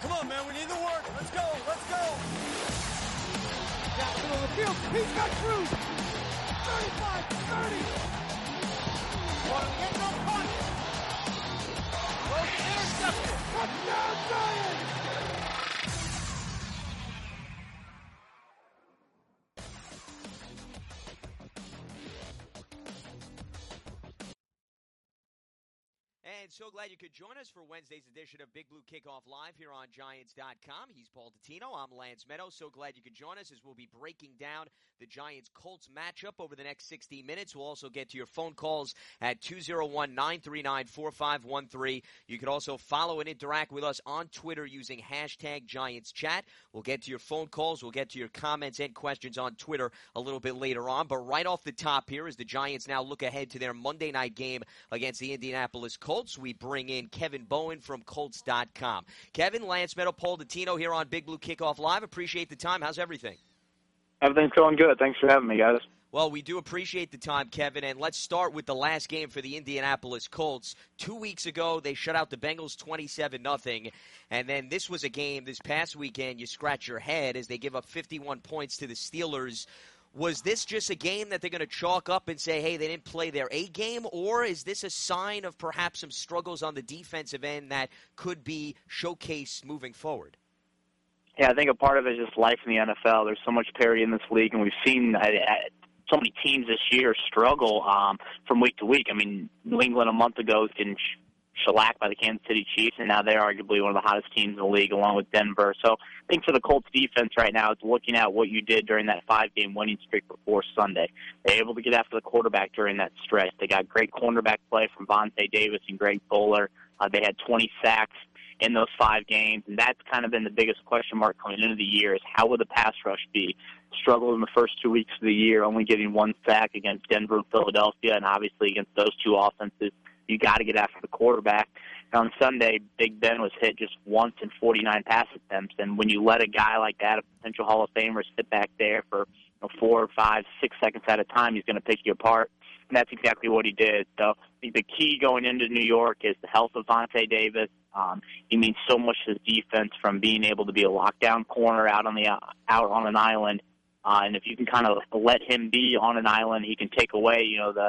Come on, man, we need the work. Let's go, let's go. Down the middle of the field, he's got Cruz. 35, 30. One, get no punch. Close, intercepted. Touchdown, Giants. And so glad you could join us for Wednesday's edition of Big Blue Kickoff Live here on Giants.com. He's Paul Dottino. I'm Lance Meadows. So glad you could join us as we'll be breaking down the Giants-Colts matchup over the next 60 minutes. We'll also get to your phone calls at 201-939-4513. You can also follow and interact with us on Twitter using hashtag GiantsChat. We'll get to your phone calls. We'll get to your comments and questions on Twitter a little bit later on. But right off the top here, as the Giants now look ahead to their Monday night game against the Indianapolis Colts, we bring in Kevin Bowen from Colts.com. Kevin, Lance Meadow, Paul Dottino here on Big Blue Kickoff Live. Appreciate the time. How's everything? Everything's going good. Thanks for having me, guys. Well, we do appreciate the time, Kevin, and let's start with the last game for the Indianapolis Colts. 2 weeks ago, they shut out the Bengals 27-0, and then this was a game this past weekend you scratch your head as they give up 51 points to the Steelers. Was this just a game that they're going to chalk up and say, hey, they didn't play their A game, or is this a sign of perhaps some struggles on the defensive end that could be showcased moving forward? Yeah, I think a part of it is just life in the NFL. There's so much parity in this league, and we've seen so many teams this year struggle from week to week. I mean, New England a month ago was getting shellacked by the Kansas City Chiefs, and now they're arguably one of the hottest teams in the league along with Denver. So I think for the Colts defense right now, it's looking at what you did during that 5-game winning streak before Sunday. They're able to get after the quarterback during that stretch. They got great cornerback play from Vontae Davis and Greg Fuller. They had 20 sacks in those 5 games, and that's kind of been the biggest question mark coming into the year is how will the pass rush be? Struggled in the first 2 weeks of the year, only getting 1 sack against Denver and Philadelphia, and obviously against those two offenses, you got to get after the quarterback. And on Sunday, Big Ben was hit just once in 49 pass attempts, and when you let a guy like that, a potential Hall of Famer, sit back there for 4, 5, 6 seconds at a time, he's going to pick you apart. And that's exactly what he did. So I think the key going into New York is the health of Vontae Davis. He means so much to his defense from being able to be a lockdown corner out on an island. And if you can kind of let him be on an island, he can take away,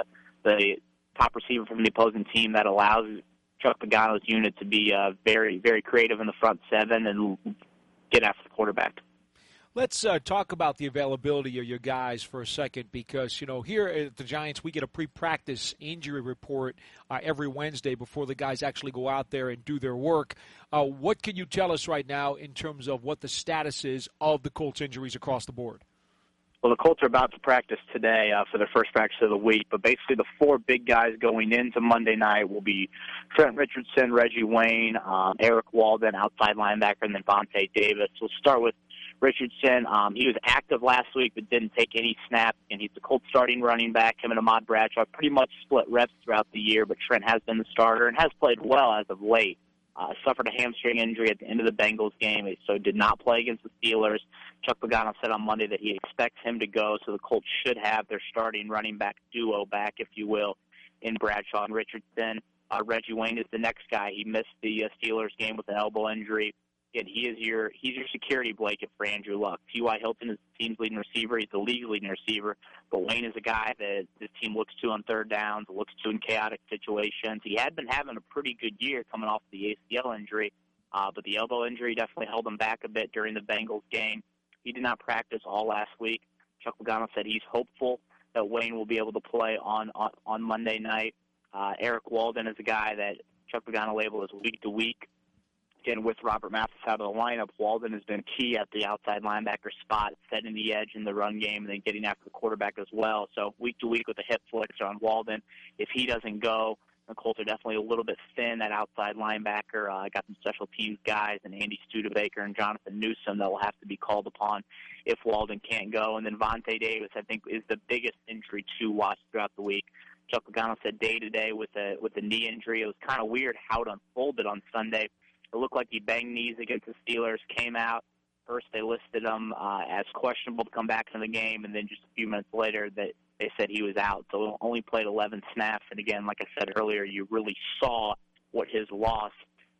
the top receiver from the opposing team. That allows Chuck Pagano's unit to be very, very creative in the front seven and get after the quarterback. Let's talk about the availability of your guys for a second because, here at the Giants, we get a pre-practice injury report every Wednesday before the guys actually go out there and do their work. What can you tell us right now in terms of what the status is of the Colts injuries across the board? Well, the Colts are about to practice today for their first practice of the week, but basically the 4 big guys going into Monday night will be Trent Richardson, Reggie Wayne, Eric Walden, outside linebacker, and then Vontae Davis. We'll start with Richardson. He was active last week but didn't take any snaps, and he's the Colts starting running back. Him and Ahmad Bradshaw pretty much split reps throughout the year, but Trent has been the starter and has played well as of late. Suffered a hamstring injury at the end of the Bengals game, so did not play against the Steelers. Chuck Pagano said on Monday that he expects him to go, so the Colts should have their starting running back duo back, if you will, in Bradshaw and Richardson. Reggie Wayne is the next guy. He missed the Steelers game with an elbow injury. And he's your security blanket for Andrew Luck. T.Y. Hilton is the team's leading receiver. He's the league's leading receiver. But Wayne is a guy that this team looks to on third downs, looks to in chaotic situations. He had been having a pretty good year coming off the ACL injury, but the elbow injury definitely held him back a bit during the Bengals game. He did not practice all last week. Chuck Pagano said he's hopeful that Wayne will be able to play on Monday night. Eric Walden is a guy that Chuck Pagano labeled as week to week. Again, with Robert Mathis out of the lineup, Walden has been key at the outside linebacker spot, setting the edge in the run game and then getting after the quarterback as well. So week to week with the hip flicks on Walden, if he doesn't go, the Colts are definitely a little bit thin at outside linebacker. Got some special teams guys and Andy Studebaker and Jonathan Newsom that will have to be called upon if Walden can't go. And then Vontae Davis, I think, is the biggest injury to watch throughout the week. Chuck Pagano said day-to-day with the knee injury. It was kind of weird how it unfolded on Sunday. It looked like he banged knees against the Steelers, came out. First they listed him as questionable to come back in the game, and then just a few minutes later they said he was out. So he only played 11 snaps. And again, like I said earlier, you really saw what his loss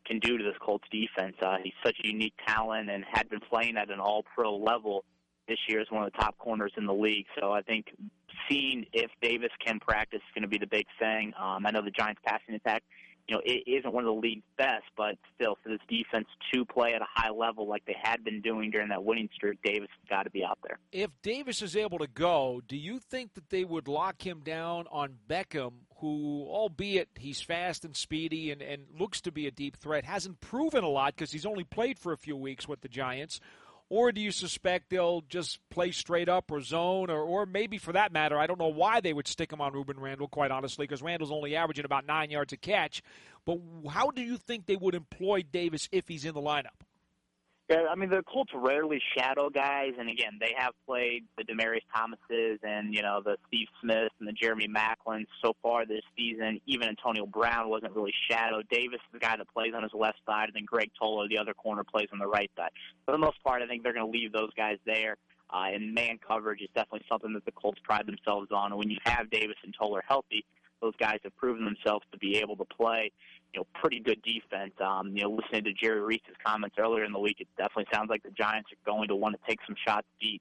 can do to this Colts defense. He's such a unique talent and had been playing at an all-pro level this year as one of the top corners in the league. So I think seeing if Davis can practice is going to be the big thing. I know the Giants' passing attack, it isn't one of the league's best, but still, for this defense to play at a high level like they had been doing during that winning streak, Davis has got to be out there. If Davis is able to go, do you think that they would lock him down on Beckham, who, albeit he's fast and speedy and looks to be a deep threat, hasn't proven a lot because he's only played for a few weeks with the Giants? Or do you suspect they'll just play straight up or zone, or maybe for that matter, I don't know why they would stick him on Ruben Randle, quite honestly, because Randle's only averaging about 9 yards a catch. But how do you think they would employ Davis if he's in the lineup? Yeah, I mean, the Colts rarely shadow guys, and again, they have played the Demaryius Thomases and, the Steve Smiths and the Jeremy Maclins so far this season. Even Antonio Brown wasn't really shadowed. Davis is the guy that plays on his left side, and then Greg Toller, the other corner, plays on the right side. For the most part, I think they're going to leave those guys there, and man coverage is definitely something that the Colts pride themselves on. And when you have Davis and Toller healthy, those guys have proven themselves to be able to play pretty good defense. Listening to Jerry Reese's comments earlier in the week, it definitely sounds like the Giants are going to want to take some shots deep.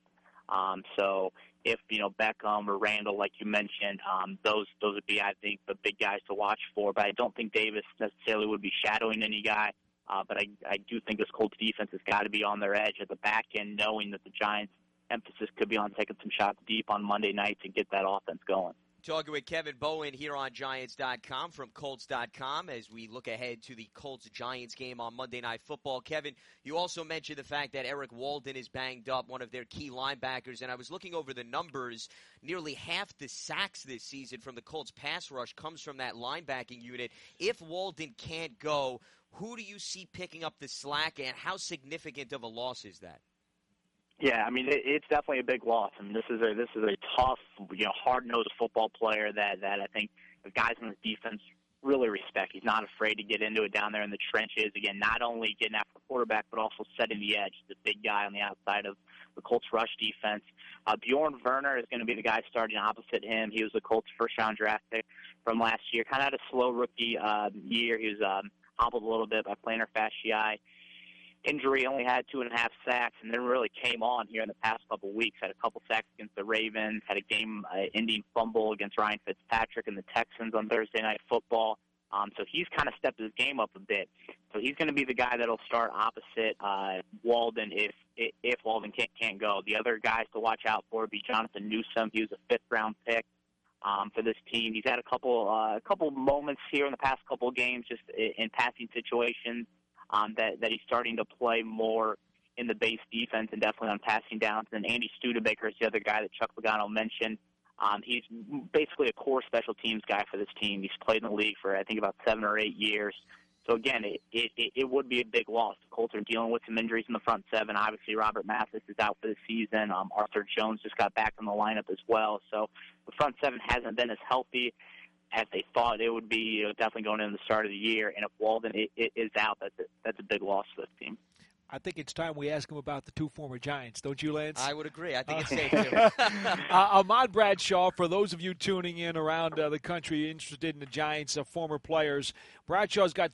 So if, Beckham or Randall, like you mentioned, those would be, I think, the big guys to watch for. But I don't think Davis necessarily would be shadowing any guy. But I do think this Colts defense has got to be on their edge at the back end, knowing that the Giants' emphasis could be on taking some shots deep on Monday night to get that offense going. Talking with Kevin Bowen here on Giants.com from Colts.com as we look ahead to the Colts-Giants game on Monday Night Football. Kevin, you also mentioned the fact that Eric Walden is banged up, one of their key linebackers, and I was looking over the numbers. Nearly half the sacks this season from the Colts pass rush comes from that linebacking unit. If Walden can't go, who do you see picking up the slack, and how significant of a loss is that? Yeah, I mean, it's definitely a big loss. I mean, this is a tough, hard-nosed football player that I think the guys on the defense really respect. He's not afraid to get into it down there in the trenches. Again, not only getting after the quarterback, but also setting the edge. The big guy on the outside of the Colts rush defense. Bjorn Werner is going to be the guy starting opposite him. He was the Colts first-round draft pick from last year. Kind of had a slow rookie year. He was hobbled a little bit by plantar fasciitis. Injury, only had 2.5 sacks, and then really came on here in the past couple of weeks. Had a couple sacks against the Ravens, had a game-ending fumble against Ryan Fitzpatrick and the Texans on Thursday Night Football. So he's kind of stepped his game up a bit. So he's going to be the guy that'll start opposite Walden if Walden can't go. The other guys to watch out for would be Jonathan Newsome. He was a fifth-round pick for this team. He's had a couple moments here in the past couple of games just in passing situations. That he's starting to play more in the base defense and definitely on passing downs. And Andy Studebaker is the other guy that Chuck Pagano mentioned. He's basically a core special teams guy for this team. He's played in the league for, I think, about 7 or 8 years. So, again, it would be a big loss. The Colts are dealing with some injuries in the front seven. Obviously, Robert Mathis is out for the season. Arthur Jones just got back in the lineup as well. So the front seven hasn't been as healthy as they thought it would be, definitely going into the start of the year. And if Walden is out, that's a big loss for this team. I think it's time we ask him about the two former Giants. Don't you, Lance? I would agree. I think it's safe to. Ahmad Bradshaw, for those of you tuning in around the country interested in the Giants, former players, Bradshaw's got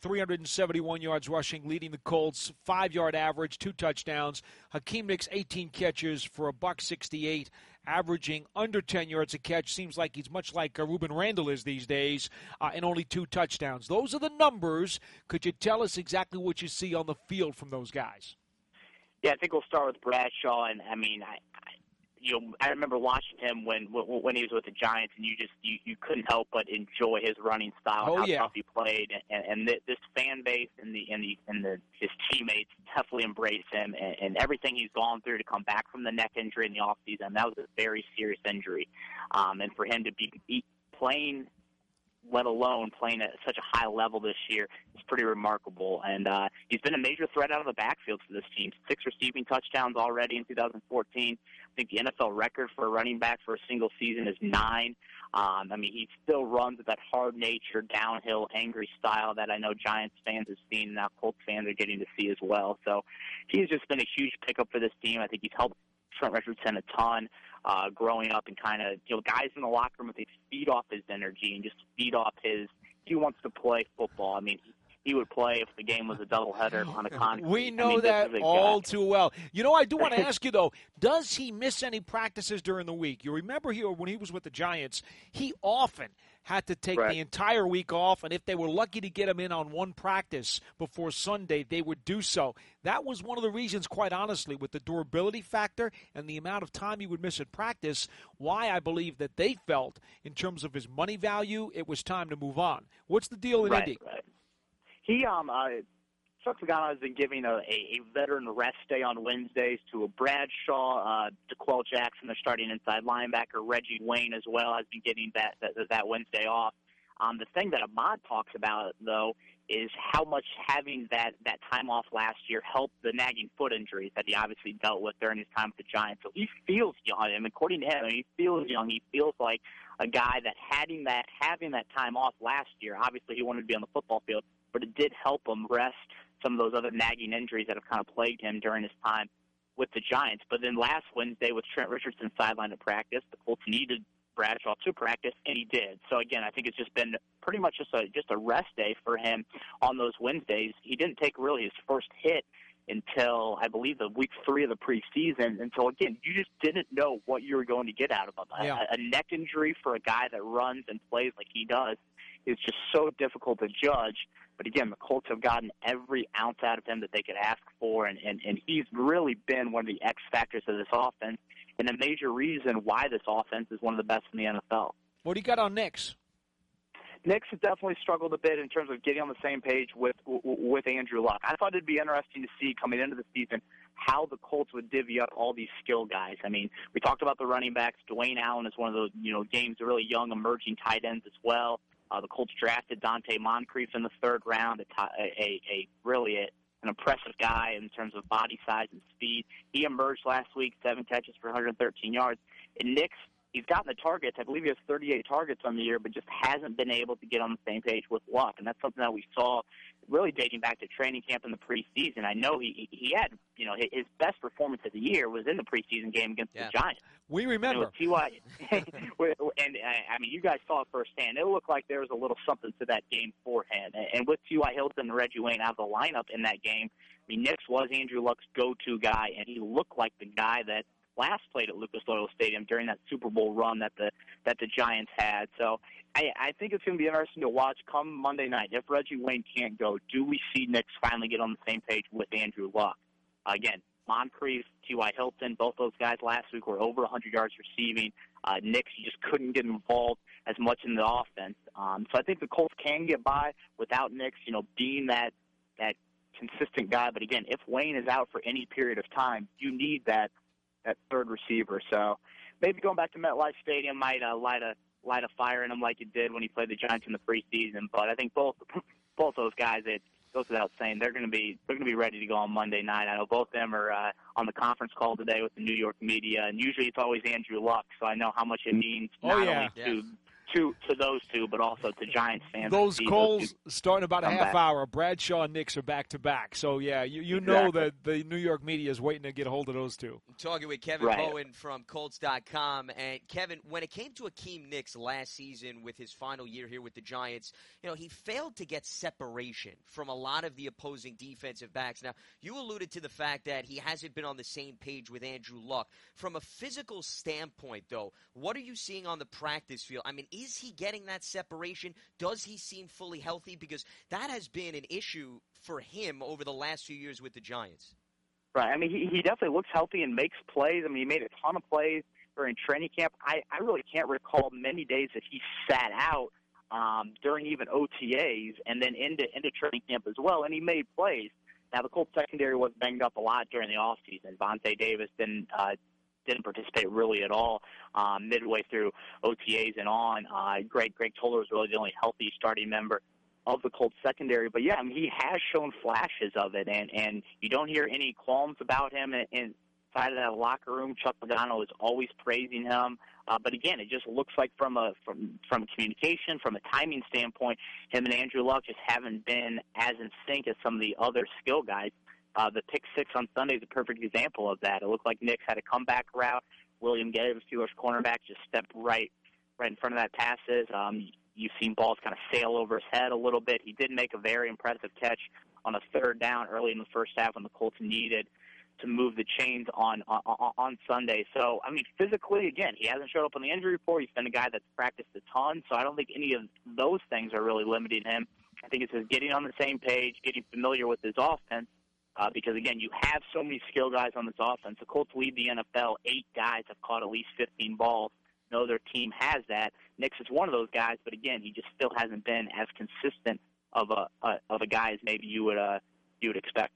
371 yards rushing, leading the Colts, 5-yard average, 2 touchdowns. Hakeem Nicks, 18 catches for $168, averaging under 10 yards a catch. Seems like he's much like Ruben Randle is these days, and only 2 touchdowns. Those are the numbers. Could you tell us exactly what you see on the field from those guys? Yeah, I think we'll start with Bradshaw, and I mean, I remember watching him when he was with the Giants, and you couldn't help but enjoy his running style, and how tough he played, and this fan base and his teammates definitely embrace him, and everything he's gone through to come back from the neck injury in the offseason. That was a very serious injury, and for him to be playing, let alone playing at such a high level this year, is pretty remarkable. And he's been a major threat out of the backfield for this team. 6 receiving touchdowns already in 2014. I think the NFL record for a running back for a single season is 9. I mean, he still runs with that hard-natured, downhill, angry style that I know Giants fans have seen, and now Colts fans are getting to see as well. So he's just been a huge pickup for this team. I think he's helped Trent Richardson a ton. Growing up and kind of, guys in the locker room, they feed off his energy and just feed off he wants to play football. I mean, he would play if the game was a doubleheader on a concrete. We know that all too well. You know, I do want to ask you, though, does he miss any practices during the week? You remember here when he was with the Giants, he often had to take the entire week off, and if they were lucky to get him in on one practice before Sunday, they would do so. That was one of the reasons, quite honestly, with the durability factor and the amount of time he would miss at practice, why I believe that they felt, in terms of his money value, it was time to move on. What's the deal in Indy? Right. He, Chuck Pagano has been giving a veteran rest day on Wednesdays to a Bradshaw, DeQuell Jackson, their starting inside linebacker. Reggie Wayne as well has been getting that Wednesday off. The thing that Ahmad talks about, though, is how much having that time off last year helped the nagging foot injuries that he obviously dealt with during his time with the Giants. So he feels young, and according to him, he feels young. He feels like a guy that having that time off last year, obviously he wanted to be on the football field, but it did help him rest some of those other nagging injuries that have kind of plagued him during his time with the Giants. But then last Wednesday with Trent Richardson sidelined at practice, the Colts needed Bradshaw to practice, and he did. So, again, I think it's just been pretty much just a rest day for him on those Wednesdays. He didn't take really his first hit until, I believe, the week 3 of the preseason. And so, again, you just didn't know what you were going to get out of him. Yeah. A neck injury for a guy that runs and plays like he does is just so difficult to judge. But, again, the Colts have gotten every ounce out of him that they could ask for, and he's really been one of the X factors of this offense and a major reason why this offense is one of the best in the NFL. What do you got on Nix? Nix has definitely struggled a bit in terms of getting on the same page with Andrew Luck. I thought it'd be interesting to see coming into the season how the Colts would divvy up all these skill guys. I mean, we talked about the running backs. Dwayne Allen is one of those, games, really young emerging tight ends as well. The Colts drafted Dante Moncrief in the 3rd round, an impressive guy in terms of body size and speed. He emerged last week, 7 catches for 113 yards. And Nix, he's gotten the targets. I believe he has 38 targets on the year, but just hasn't been able to get on the same page with Luck. And that's something that we saw really dating back to training camp in the preseason. I know he had, his best performance of the year was in the preseason game against the Giants. We remember. T.Y. and you guys saw it firsthand. It looked like there was a little something to that game for him. And with T.Y. Hilton and Reggie Wayne out of the lineup in that game, Nix was Andrew Luck's go-to guy, and he looked like the guy that last played at Lucas Oil Stadium during that Super Bowl run that the Giants had. So I think it's going to be interesting to watch come Monday night. If Reggie Wayne can't go, do we see Nix finally get on the same page with Andrew Luck? Again, Moncrief, T.Y. Hilton, both those guys last week were over 100 yards receiving. Nix, you just couldn't get involved as much in the offense. So I think the Colts can get by without Nix, being that consistent guy. But again, if Wayne is out for any period of time, you need that third receiver. So maybe going back to MetLife Stadium might light a fire in him like it did when he played the Giants in the preseason. But I think both those guys, it goes without saying, they're going to be ready to go on Monday night. I know both of them are on the conference call today with the New York media, and usually it's always Andrew Luck. So I know how much it means not only to those two, but also to Giants fans. Those calls starting about a half hour. Bradshaw and Nix are back-to-back. So, yeah, you know that the New York media is waiting to get a hold of those two. I'm talking with Kevin Bowen from Colts.com. And, Kevin, when it came to Akeem Nicks last season with his final year here with the Giants, he failed to get separation from a lot of the opposing defensive backs. Now, you alluded to the fact that he hasn't been on the same page with Andrew Luck. From a physical standpoint, though, what are you seeing on the practice field? I mean, is he getting that separation? Does he seem fully healthy? Because that has been an issue for him over the last few years with the Giants. Right. I mean, he definitely looks healthy and makes plays. I mean, he made a ton of plays during training camp. I really can't recall many days that he sat out during even OTAs and then into training camp as well, and he made plays. Now, the Colts secondary was banged up a lot during the offseason. Vontae Davis didn't participate really at all midway through OTAs and on. Greg Toller was really the only healthy starting member of the Colts secondary. But, yeah, I mean, he has shown flashes of it, and you don't hear any qualms about him inside of that locker room. Chuck Pagano is always praising him. But, again, it just looks like from communication, from a timing standpoint, him and Andrew Luck just haven't been as in sync as some of the other skill guys. The pick six on Sunday is a perfect example of that. It looked like Nix had a comeback route. William Gay, the Steelers cornerback, just stepped right in front of that passes. you've seen balls kind of sail over his head a little bit. He did make a very impressive catch on a third down early in the first half when the Colts needed to move the chains on Sunday. So, I mean, physically, again, he hasn't showed up on the injury report. He's been a guy that's practiced a ton, so I don't think any of those things are really limiting him. I think it's just getting on the same page, getting familiar with his offense, because, again, you have so many skill guys on this offense. The Colts lead the NFL. 8 guys have caught at least 15 balls. No other team has that. Nix is one of those guys, but, again, he just still hasn't been as consistent of a guy as maybe you would expect.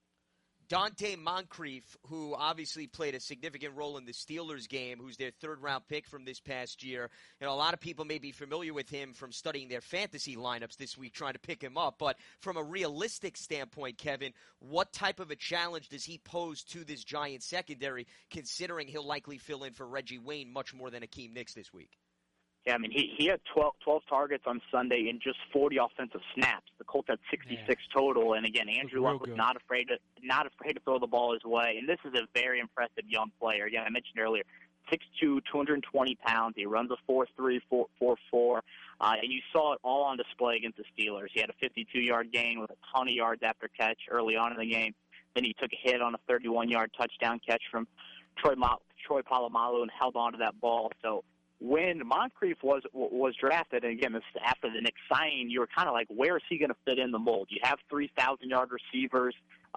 Dante Moncrief, who obviously played a significant role in the Steelers game, who's their third-round pick from this past year. You know, a lot of people may be familiar with him from studying their fantasy lineups this week, trying to pick him up. But from a realistic standpoint, Kevin, what type of a challenge does he pose to this Giants secondary, considering he'll likely fill in for Reggie Wayne much more than Akeem Nicks this week? Yeah, I mean, he had 12 targets on Sunday in just 40 offensive snaps. The Colts had 66 total, and again, Andrew Luck was not afraid to throw the ball his way. And this is a very impressive young player. Again, I mentioned earlier, 6'2", 220 pounds. He runs a 4.3, 4.4, and you saw it all on display against the Steelers. He had a 52-yard gain with a ton of yards after catch early on in the game. Then he took a hit on a 31-yard touchdown catch from Troy Polamalu and held on to that ball. So when Moncrief was drafted, and again, this is after the Knicks signing, you were kind of like, where is he going to fit in the mold? You have 3,000-yard receivers.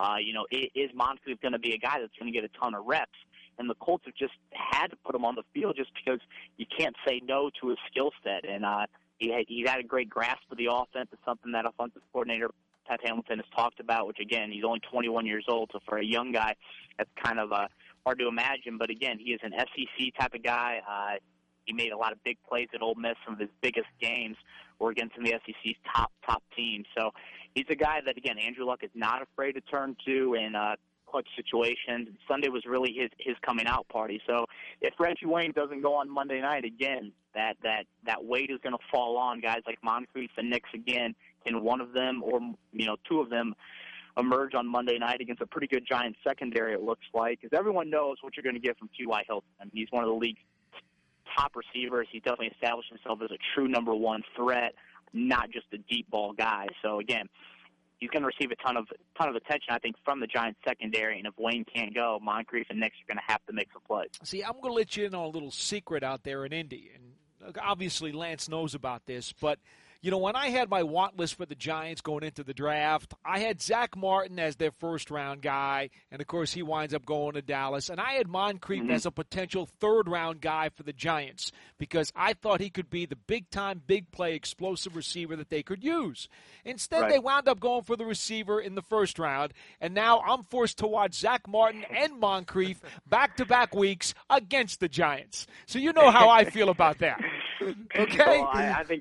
Is Moncrief going to be a guy that's going to get a ton of reps? And the Colts have just had to put him on the field just because you can't say no to his skill set. And he's had a great grasp of the offense. It's something that offensive coordinator Pat Hamilton has talked about, which, again, he's only 21 years old, so for a young guy, that's kind of hard to imagine. But, again, he is an SEC type of guy. He made a lot of big plays at Ole Miss. Some of his biggest games were against some of the SEC's top teams. So he's a guy that, again, Andrew Luck is not afraid to turn to in clutch situations. Sunday was really his coming out party. So if Reggie Wayne doesn't go on Monday night, again, that weight is going to fall on guys like Moncrief and Nicks again. Can one of them or two of them emerge on Monday night against a pretty good Giants secondary, it looks like, because everyone knows what you're going to get from T.Y. Hilton. I mean, he's one of the league's top receivers. He's definitely established himself as a true number one threat, not just a deep ball guy. So again, he's going to receive a ton of attention, I think, from the Giants secondary. And if Wayne can't go, Moncrief and Nicks are going to have to make some plays. See, I'm going to let you in on a little secret out there in Indy, and obviously Lance knows about this, but when I had my want list for the Giants going into the draft, I had Zach Martin as their first-round guy, and, of course, he winds up going to Dallas. And I had Moncrief as a potential third-round guy for the Giants because I thought he could be the big-time, big-play, explosive receiver that they could use. Instead, They wound up going for the receiver in the first round, and now I'm forced to watch Zach Martin and Moncrief back-to-back weeks against the Giants. So you know how I feel about that. Okay? Well, I think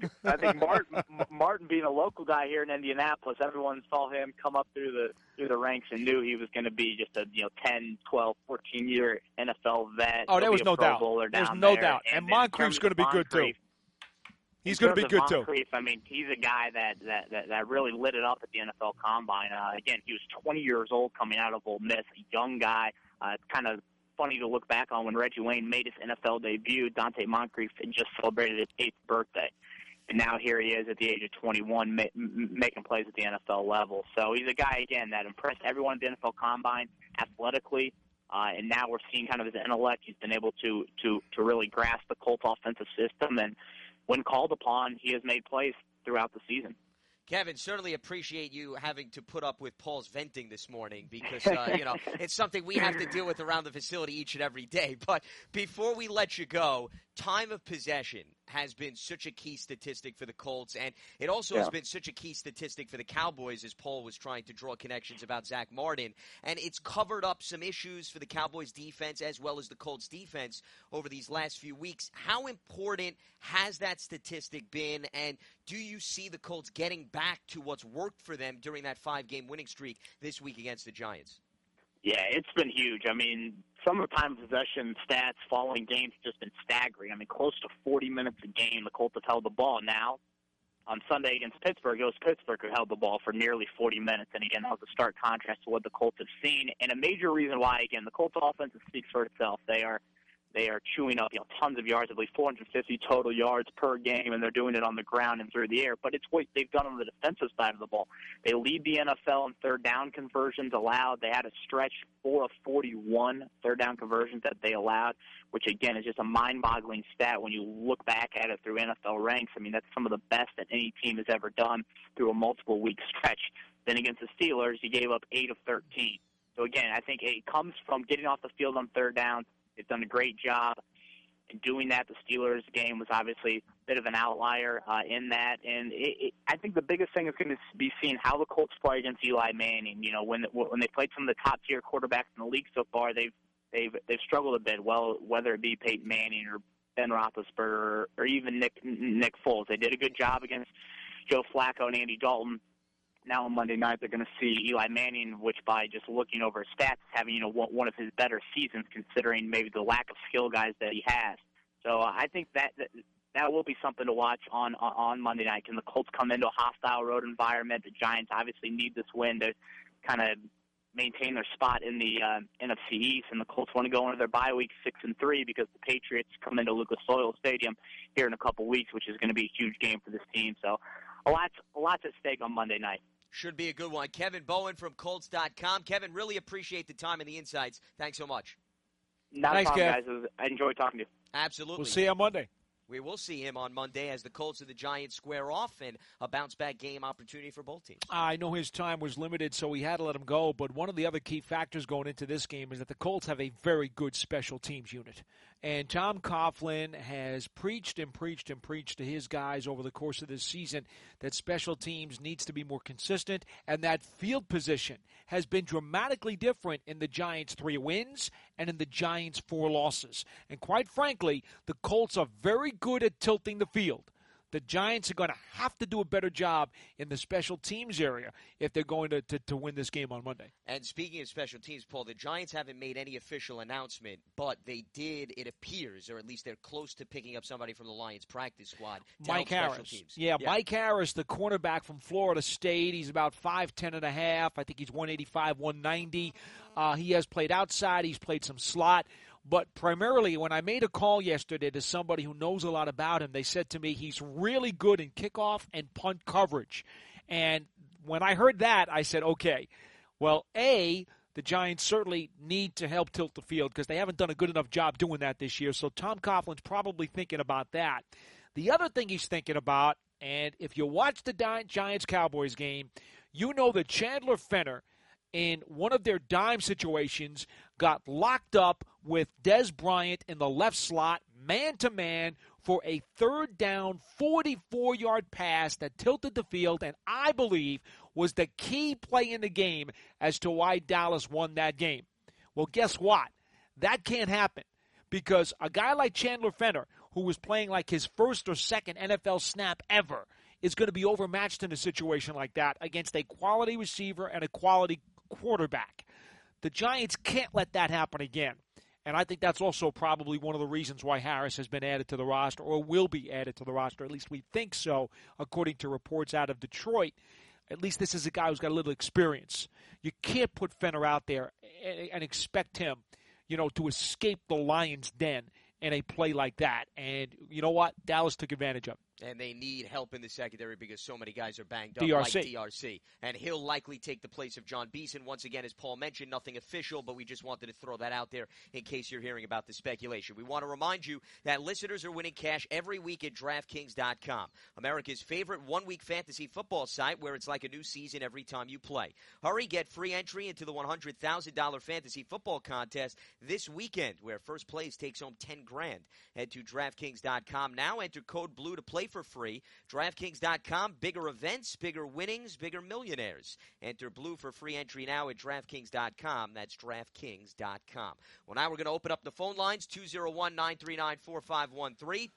Martin being a local guy here in Indianapolis, everyone saw him come up through the ranks and knew he was going to be just a 10, 12, 14-year NFL vet. Oh, there was no doubt. There's no doubt. And Moncrief's going to be good too. He's going to be good too. I mean, he's a guy that really lit it up at the NFL Combine. Again, he was 20 years old coming out of Ole Miss, a young guy. It's kind of funny to look back on when Reggie Wayne made his NFL debut. Dante Moncrief had just celebrated his 8th birthday. And now here he is at the age of 21 making plays at the NFL level. So he's a guy, again, that impressed everyone at the NFL Combine athletically. And now we're seeing kind of his intellect. He's been able to really grasp the Colts offensive system. And when called upon, he has made plays throughout the season. Kevin, certainly appreciate you having to put up with Paul's venting this morning because, it's something we have to deal with around the facility each and every day. But before we let you go, time of possession has been such a key statistic for the Colts, and it also has been such a key statistic for the Cowboys as Paul was trying to draw connections about Zach Martin. And it's covered up some issues for the Cowboys defense as well as the Colts defense over these last few weeks. How important has that statistic been, and do you see the Colts getting back to what's worked for them during that 5-game winning streak this week against the Giants? Yeah, it's been huge. I mean, summertime possession stats following games have just been staggering. I mean, close to 40 minutes a game, the Colts have held the ball. Now, on Sunday against Pittsburgh, it was Pittsburgh who held the ball for nearly 40 minutes. And, again, that was a stark contrast to what the Colts have seen. And a major reason why, again, the Colts offense speaks for itself. They They are chewing up, tons of yards, I believe 450 total yards per game, and they're doing it on the ground and through the air. But it's what they've done on the defensive side of the ball. They lead the NFL in third down conversions allowed. They had a stretch 4 of 41 third down conversions that they allowed, which, again, is just a mind-boggling stat when you look back at it through NFL ranks. I mean, that's some of the best that any team has ever done through a multiple-week stretch. Then against the Steelers, you gave up 8 of 13. So, again, I think it comes from getting off the field on third down. They've done a great job in doing that. The Steelers game was obviously a bit of an outlier in that. And I think the biggest thing is going to be seeing how the Colts play against Eli Manning. When they played some of the top-tier quarterbacks in the league so far, they've struggled a bit, whether it be Peyton Manning or Ben Roethlisberger or even Nick Foles. They did a good job against Joe Flacco and Andy Dalton. Now on Monday night, they're going to see Eli Manning, which by just looking over his stats, having one of his better seasons, considering maybe the lack of skill guys that he has. So I think that will be something to watch on Monday night. Can the Colts come into a hostile road environment? The Giants obviously need this win to kind of maintain their spot in the NFC East, and the Colts want to go into their bye week 6-3 because the Patriots come into Lucas Oil Stadium here in a couple weeks, which is going to be a huge game for this team. So a lot's at stake on Monday night. Should be a good one. Kevin Bowen from Colts.com. Kevin, really appreciate the time and the insights. Thanks so much. Not a problem, guys. I enjoyed talking to you. Absolutely. We'll see you on Monday. We will see him on Monday as the Colts and the Giants square off, and a bounce-back game opportunity for both teams. I know his time was limited, so we had to let him go, but one of the other key factors going into this game is that the Colts have a very good special teams unit. And Tom Coughlin has preached and preached and preached to his guys over the course of this season that special teams needs to be more consistent, and that field position has been dramatically different in the Giants' 3 wins and in the Giants' 4 losses. And quite frankly, the Colts are very good at tilting the field. The Giants are going to have to do a better job in the special teams area if they're going to win this game on Monday. And speaking of special teams, Paul, the Giants haven't made any official announcement, but they did, it appears, or at least they're close to picking up somebody from the Lions practice squad to Mike help Harris. special teams. Yeah, Mike Harris, the cornerback from Florida State. He's about 5'10 and a half. I think he's 185, 190. He has played outside. He's played some slot. But primarily, when I made a call yesterday to somebody who knows a lot about him, they said to me he's really good in kickoff and punt coverage. And when I heard that, I said, okay, well, the Giants certainly need to help tilt the field because they haven't done a good enough job doing that this year. So Tom Coughlin's probably thinking about that. The other thing he's thinking about, and if you watch the Giants-Cowboys game, you know that Chandler Fenner, in one of their dime situations, got locked up with Dez Bryant in the left slot, man-to-man, for a third down, 44-yard pass that tilted the field, and I believe was the key play in the game as to why Dallas won that game. Well, guess what? That can't happen because a guy like Chandler Fenner, who was playing like his first or second NFL snap ever, is going to be overmatched in a situation like that against a quality receiver and a quality quarterback. The Giants can't let that happen again. And I think that's also probably one of the reasons why Harris has been added to the roster or will be added to the roster. At least we think so, according to reports out of Detroit. At least this is a guy who's got a little experience. You can't put Fenner out there and expect him, to escape the Lions' den in a play like that. And you know what? Dallas took advantage of it. And they need help in the secondary because so many guys are banged up, DRC. like DRC. And he'll likely take the place of John Beeson. Once again, as Paul mentioned, nothing official, but we just wanted to throw that out there in case you're hearing about the speculation. We want to remind you that listeners are winning cash every week at DraftKings.com, America's favorite one-week fantasy football site where it's like a new season every time you play. Hurry, get free entry into the $100,000 fantasy football contest this weekend where first place takes home $10,000. Head to DraftKings.com now. Enter code BLUE to play for free. DraftKings.com, bigger events, bigger winnings, bigger millionaires. Enter BLUE for free entry now at DraftKings.com. That's DraftKings.com. Well, now we're going to open up the phone lines, 201-939-4513,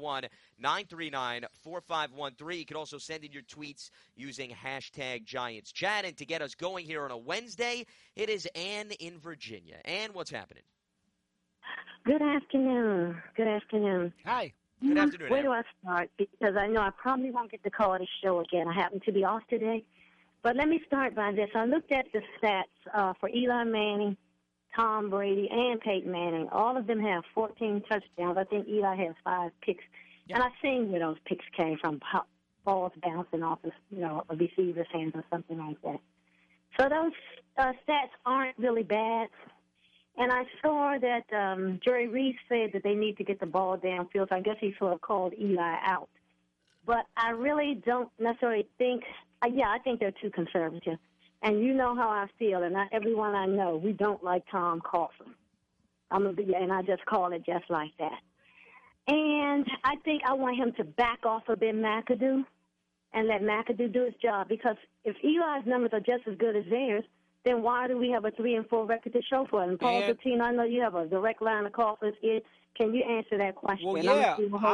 201-939-4513. You can also send in your tweets using hashtag GiantsChat. And to get us going here on a Wednesday, it is Ann in Virginia. Ann, what's happening? Good afternoon. Hi. Good afternoon, Where Ann. do I start? Because I know I probably won't get to call the show again. I happen to be off today. But let me start by this. I looked at the stats for Eli Manning, Tom Brady and Peyton Manning. All of them have 14 touchdowns. I think Eli has 5 picks. Yeah. And I've seen where those picks came from, balls bouncing off of, a receiver's hands or something like that. So those stats aren't really bad. And I saw that Jerry Reese said that they need to get the ball downfield. So I guess he sort of called Eli out. But I really don't necessarily think I think they're too conservative. And you know how I feel, and not everyone I know, we don't like Tom Coughlin. And I just call it just like that. And I think I want him to back off of Ben McAdoo and let McAdoo do his job. Because if Eli's numbers are just as good as theirs, then why do we have a 3-4 record to show for it? And Paul Bertino, I know you have a direct line of Coughlin's ear. Can you answer that question? Well, yeah.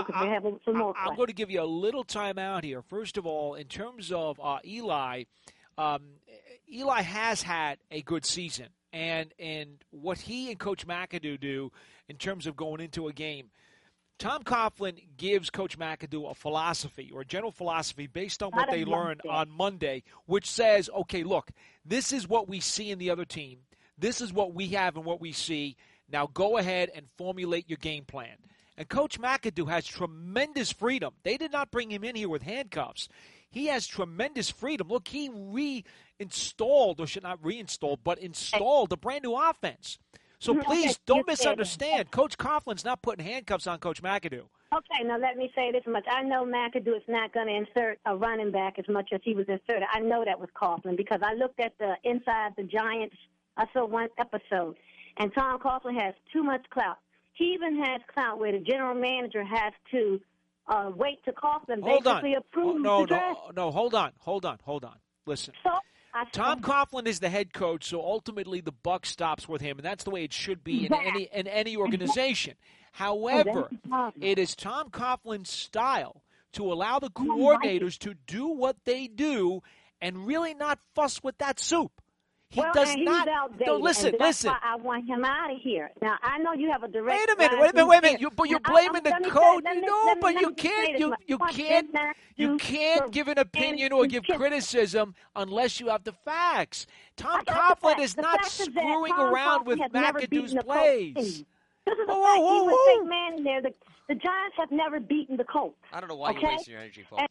I'm going to give you a little time out here. First of all, in terms of Eli, Eli has had a good season. And what he and Coach McAdoo do in terms of going into a game, Tom Coughlin gives Coach McAdoo a philosophy or a general philosophy based on what they learned on Monday, which says, okay, look, this is what we see in the other team. This is what we have and what we see. Now go ahead and formulate your game plan. And Coach McAdoo has tremendous freedom. They did not bring him in here with handcuffs. He has tremendous freedom. Look, he reinstalled, or should not reinstalled, but installed a brand-new offense. So please don't misunderstand. Coach Coughlin's not putting handcuffs on Coach McAdoo. Okay, now let me say this much. I know McAdoo is not going to insert a running back as much as he was inserted. I know that was Coughlin because I looked at the Inside the Giants. I saw one episode, and Tom Coughlin has too much clout. He even has clout where the general manager has to wait to Coughlin basically approve the draft. No, hold on. Listen. So, Tom Coughlin is the head coach, so ultimately the buck stops with him, and that's the way it should be in any organization. However, it is Tom Coughlin's style to allow the coordinators to do what they do and really not fuss with that soup. He does not. No, listen. That's why I want him out of here. Now I know you have a direct. Wait a minute. You're blaming the coach. No, but you can't. You can't give an opinion or give criticism unless you have the facts. Tom Coughlin is not screwing around with McAdoo's plays. This is the fact. With Peyton Manning there, the Giants have never beaten the Colts. I don't know why you're wasting your energy, Paul.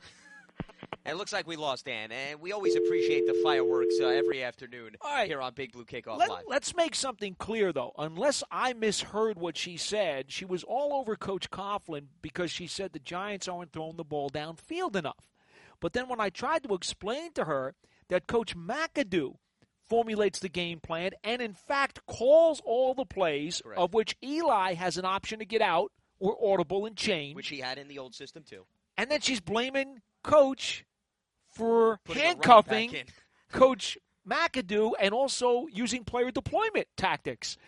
And it looks like we lost Dan, and we always appreciate the fireworks every afternoon here on Big Blue Kickoff Live. Let's make something clear, though. Unless I misheard what she said, she was all over Coach Coughlin because she said the Giants aren't throwing the ball downfield enough. But then when I tried to explain to her that Coach McAdoo formulates the game plan and, in fact, calls all the plays, correct, of which Eli has an option to get out or audible and change. Which he had in the old system, too. And then she's blaming Coach for handcuffing Coach McAdoo and also using player deployment tactics.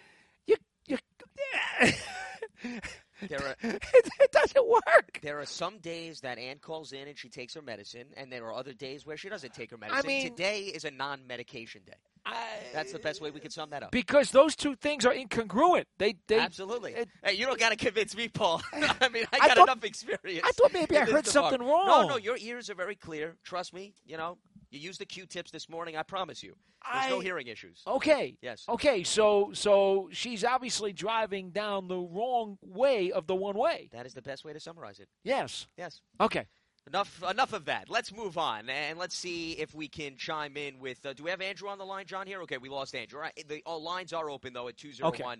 It doesn't work. There are some days that Ann calls in and she takes her medicine, and there are other days where she doesn't take her medicine. Today is a non-medication day. That's the best way we can sum that up. Because those two things are incongruent. They absolutely. Hey, you don't got to convince me, Paul. I mean, I got enough experience. I thought maybe I heard something wrong. No, your ears are very clear. Trust me. You used the Q-tips this morning. I promise you. There's no hearing issues. Okay. Yes. Okay, so she's obviously driving down the wrong way of the one way. That is the best way to summarize it. Yes. Yes. Okay. Enough of that. Let's move on, and let's see if we can chime in with do we have Andrew on the line, John, here? Okay, we lost Andrew. All right, all lines are open, though, at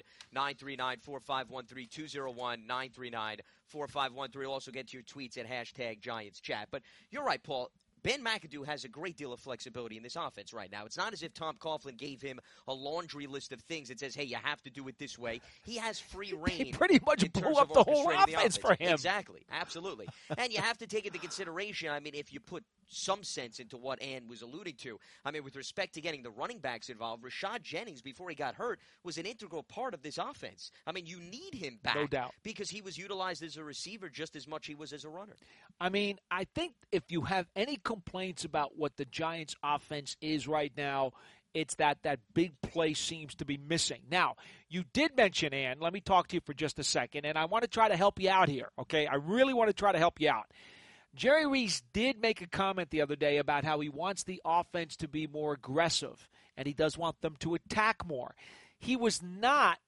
201-939-4513, 201-939-4513. We'll also get to your tweets at #GiantsChat. But you're right, Paul. Ben McAdoo has a great deal of flexibility in this offense right now. It's not as if Tom Coughlin gave him a laundry list of things that says, hey, you have to do it this way. He has free reign. He pretty much blew up the whole offense for him. Exactly. Absolutely. And you have to take into consideration, if you put some sense into what Ann was alluding to. With respect to getting the running backs involved, Rashad Jennings, before he got hurt, was an integral part of this offense. You need him back. No doubt. Because he was utilized as a receiver just as much he was as a runner. I think if you have any complaints about what the Giants' offense is right now, it's that big play seems to be missing. Now, you did mention, Ann, let me talk to you for just a second, and I want to try to help you out here, okay? I really want to try to help you out. Jerry Reese did make a comment the other day about how he wants the offense to be more aggressive, and he does want them to attack more. he was not,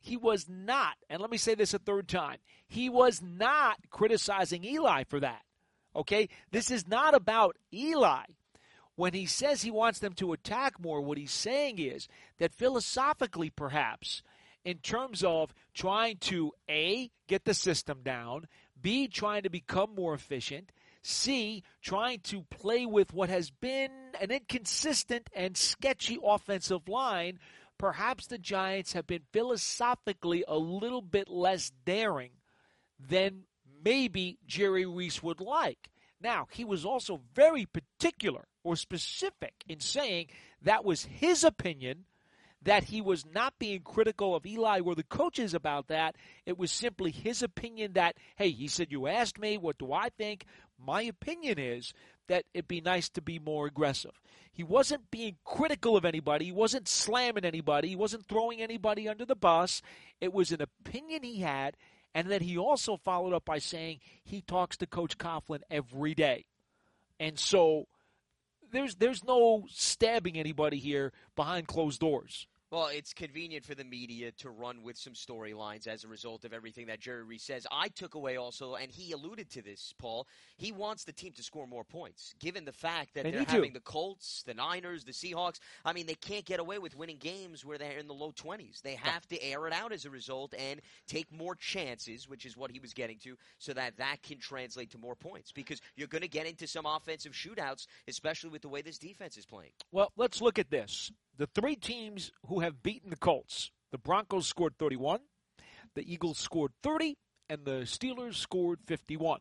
and let me say this a third time, he was not criticizing Eli for that. Okay? This is not about Eli. When he says he wants them to attack more, what he's saying is that philosophically, perhaps, in terms of trying to, A, get the system down, B, trying to become more efficient, C, trying to play with what has been an inconsistent and sketchy offensive line, perhaps the Giants have been philosophically a little bit less daring than maybe Jerry Reese would like. Now, he was also very particular or specific in saying that was his opinion, that he was not being critical of Eli or the coaches about that. It was simply his opinion that, hey, he said, you asked me, what do I think? My opinion is that it'd be nice to be more aggressive. He wasn't being critical of anybody. He wasn't slamming anybody. He wasn't throwing anybody under the bus. It was an opinion he had, and then he also followed up by saying he talks to Coach Coughlin every day. And so there's no stabbing anybody here behind closed doors. Well, it's convenient for the media to run with some storylines as a result of everything that Jerry Reese says. I took away also, and he alluded to this, Paul, he wants the team to score more points, given the fact that they're having the Colts, the Niners, the Seahawks. I mean, they can't get away with winning games where they're in the low 20s. They have to air it out as a result and take more chances, which is what he was getting to, so that can translate to more points. Because you're going to get into some offensive shootouts, especially with the way this defense is playing. Well, let's look at this. The three teams who have beaten the Colts, the Broncos scored 31, the Eagles scored 30, and the Steelers scored 51.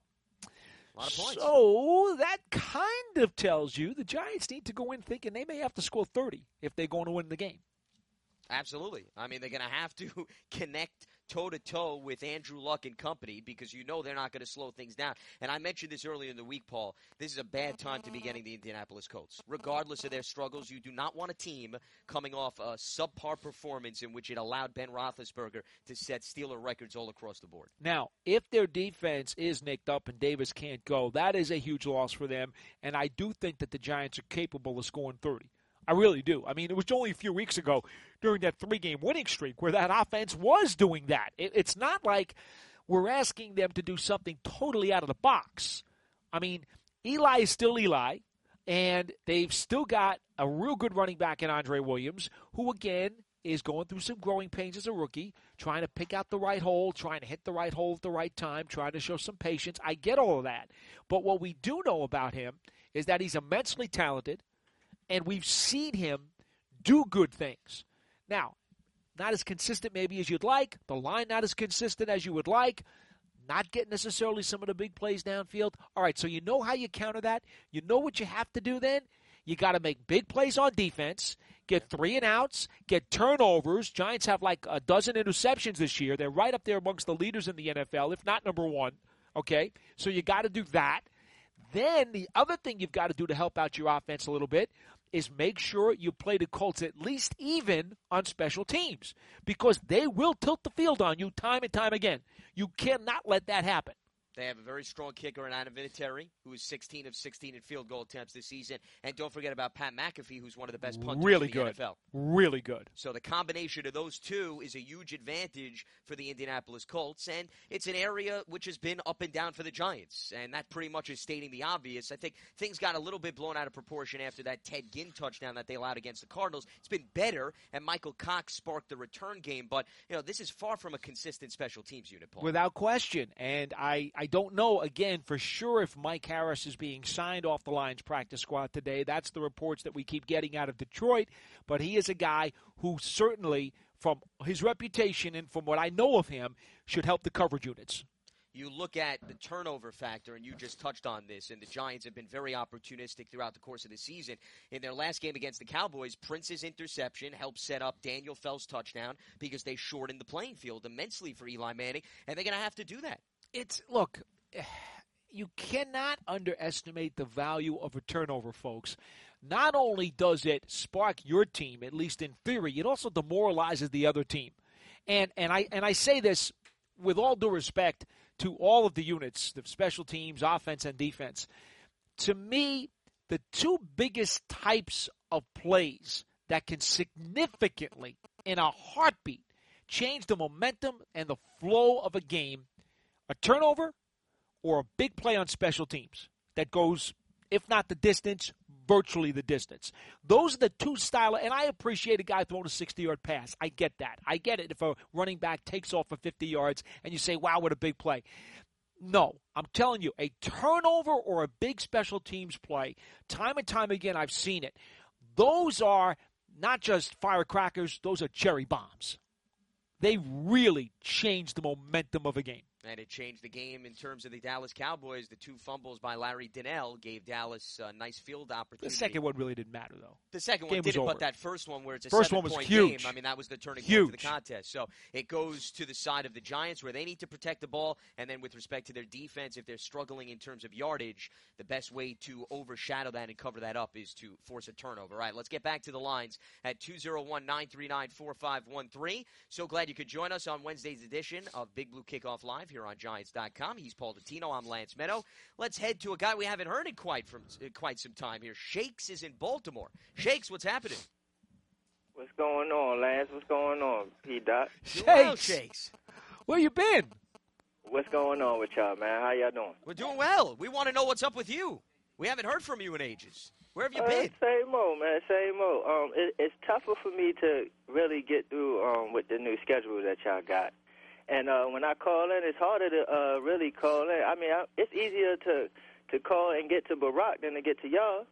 A lot of points. So that kind of tells you the Giants need to go in thinking they may have to score 30 if they're going to win the game. Absolutely. I mean, they're going to have to connect toe-to-toe with Andrew Luck and company because you know they're not going to slow things down. And I mentioned this earlier in the week, Paul. This is a bad time to be getting the Indianapolis Colts. Regardless of their struggles, you do not want a team coming off a subpar performance in which it allowed Ben Roethlisberger to set Steeler records all across the board. Now, if their defense is nicked up and Davis can't go, that is a huge loss for them. And I do think that the Giants are capable of scoring 30. I really do. I mean, it was only a few weeks ago during that 3-game winning streak where that offense was doing that. It's not like we're asking them to do something totally out of the box. I mean, Eli is still Eli, and they've still got a real good running back in Andre Williams, who, again, is going through some growing pains as a rookie, trying to pick out the right hole, trying to hit the right hole at the right time, trying to show some patience. I get all of that. But what we do know about him is that he's immensely talented, and we've seen him do good things. Now, not as consistent maybe as you'd like. The line not as consistent as you would like. Not getting necessarily some of the big plays downfield. All right, so you know how you counter that. You know what you have to do then. You got to make big plays on defense, get 3 and outs, get turnovers. Giants have like a dozen interceptions this year. They're right up there amongst the leaders in the NFL, if not number one. Okay, so you got to do that. Then the other thing you've got to do to help out your offense a little bit is make sure you play the Colts at least even on special teams because they will tilt the field on you time and time again. You cannot let that happen. They have a very strong kicker in Adam Vinatieri, who is 16 of 16 in field goal attempts this season. And don't forget about Pat McAfee, who's one of the best punters in the NFL. Really good. So the combination of those two is a huge advantage for the Indianapolis Colts. And it's an area which has been up and down for the Giants. And that pretty much is stating the obvious. I think things got a little bit blown out of proportion after that Ted Ginn touchdown that they allowed against the Cardinals. It's been better, and Michael Cox sparked the return game. But, this is far from a consistent special teams unit, Paul. Without question. And I don't know, again, for sure if Mike Harris is being signed off the Lions practice squad today. That's the reports that we keep getting out of Detroit. But he is a guy who certainly, from his reputation and from what I know of him, should help the coverage units. You look at the turnover factor, and you just touched on this, and the Giants have been very opportunistic throughout the course of the season. In their last game against the Cowboys, Prince's interception helped set up Daniel Fell's touchdown because they shortened the playing field immensely for Eli Manning, and they're going to have to do that. Look, you cannot underestimate the value of a turnover, folks. Not only does it spark your team, at least in theory, it also demoralizes the other team. And I say this with all due respect to all of the units, the special teams, offense, and defense. To me, the two biggest types of plays that can significantly in a heartbeat change the momentum and the flow of a game, a turnover or a big play on special teams that goes, if not the distance, virtually the distance. Those are the two styles, and I appreciate a guy throwing a 60-yard pass. I get that. I get it if a running back takes off for 50 yards and you say, wow, what a big play. No, I'm telling you, a turnover or a big special teams play, time and time again, I've seen it. Those are not just firecrackers, those are cherry bombs. They really change the momentum of a game. And it changed the game in terms of the Dallas Cowboys. The 2 fumbles by Larry Donnell gave Dallas a nice field opportunity. The second one really didn't matter, though. The second one didn't, but that first one where it's a first 7-point huge. game, I mean, that was the turning point for the contest. So it goes to the side of the Giants where they need to protect the ball. And then with respect to their defense, if they're struggling in terms of yardage, the best way to overshadow that and cover that up is to force a turnover. All right, let's get back to the lines at 201-939-4513. So glad you could join us on Wednesday's edition of Big Blue Kickoff Live here on Giants.com. He's Paul Dottino. I'm Lance Meadow. Let's head to a guy we haven't heard in quite some time here. Shakes is in Baltimore. Shakes, what's happening? What's going on, Lance? What's going on, P-Dot? Shakes. Where you been? What's going on with y'all, man? How y'all doing? We're doing well. We want to know what's up with you. We haven't heard from you in ages. Where have you been? Same old, man. Same old. It's tougher for me to really get through with the new schedule that y'all got. And when I call in, it's harder to really call in. I mean, it's easier to call and get to Barack than to get to y'all.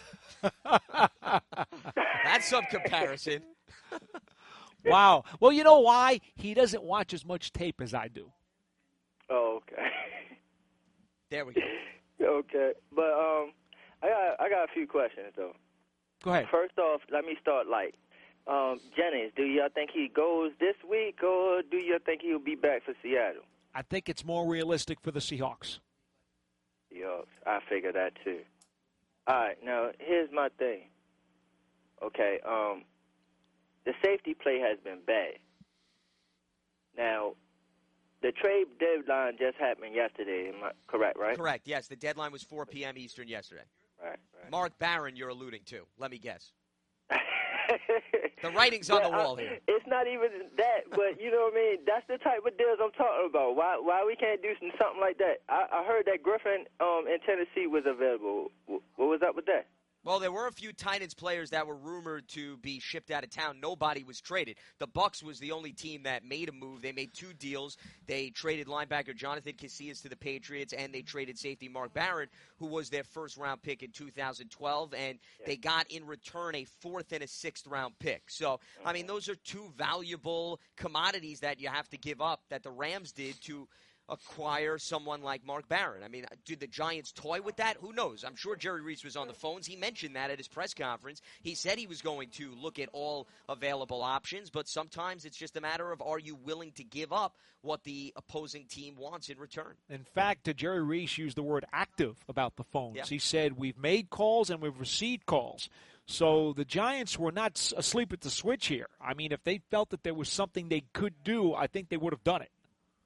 That's some comparison. Wow. Well, you know why? He doesn't watch as much tape as I do. Oh, okay. There we go. Okay. But I got a few questions, though. Go ahead. First off, let me start light. Jennings, do y'all think he goes this week, or do you think he'll be back for Seattle? I think it's more realistic for the Seahawks. Seahawks. I figure that, too. All right, now, here's my thing. Okay, the safety play has been bad. Now, the trade deadline just happened yesterday. Am I correct, right? Correct, yes. The deadline was 4 p.m. Eastern yesterday. Right. Mark Barron, you're alluding to. Let me guess. The writing's on the wall here. It's not even that, but you know what I mean? That's the type of deals I'm talking about. Why we can't do something like that? I heard that Griffin in Tennessee was available. What was up with that? Well, there were a few Titans players that were rumored to be shipped out of town. Nobody was traded. The Bucs was the only team that made a move. They made 2 deals. They traded linebacker Jonathan Casillas to the Patriots, and they traded safety Mark Barron, who was their first-round pick in 2012, and they got in return a 4th and a 6th-round pick. So, I mean, those are 2 valuable commodities that you have to give up that the Rams did to acquire someone like Mark Barron. I mean, did the Giants toy with that? Who knows? I'm sure Jerry Reese was on the phones. He mentioned that at his press conference. He said he was going to look at all available options, but sometimes it's just a matter of, are you willing to give up what the opposing team wants in return? In fact, Jerry Reese used the word active about the phones. Yeah. He said, we've made calls and we've received calls. So the Giants were not asleep at the switch here. I mean, if they felt that there was something they could do, I think they would have done it.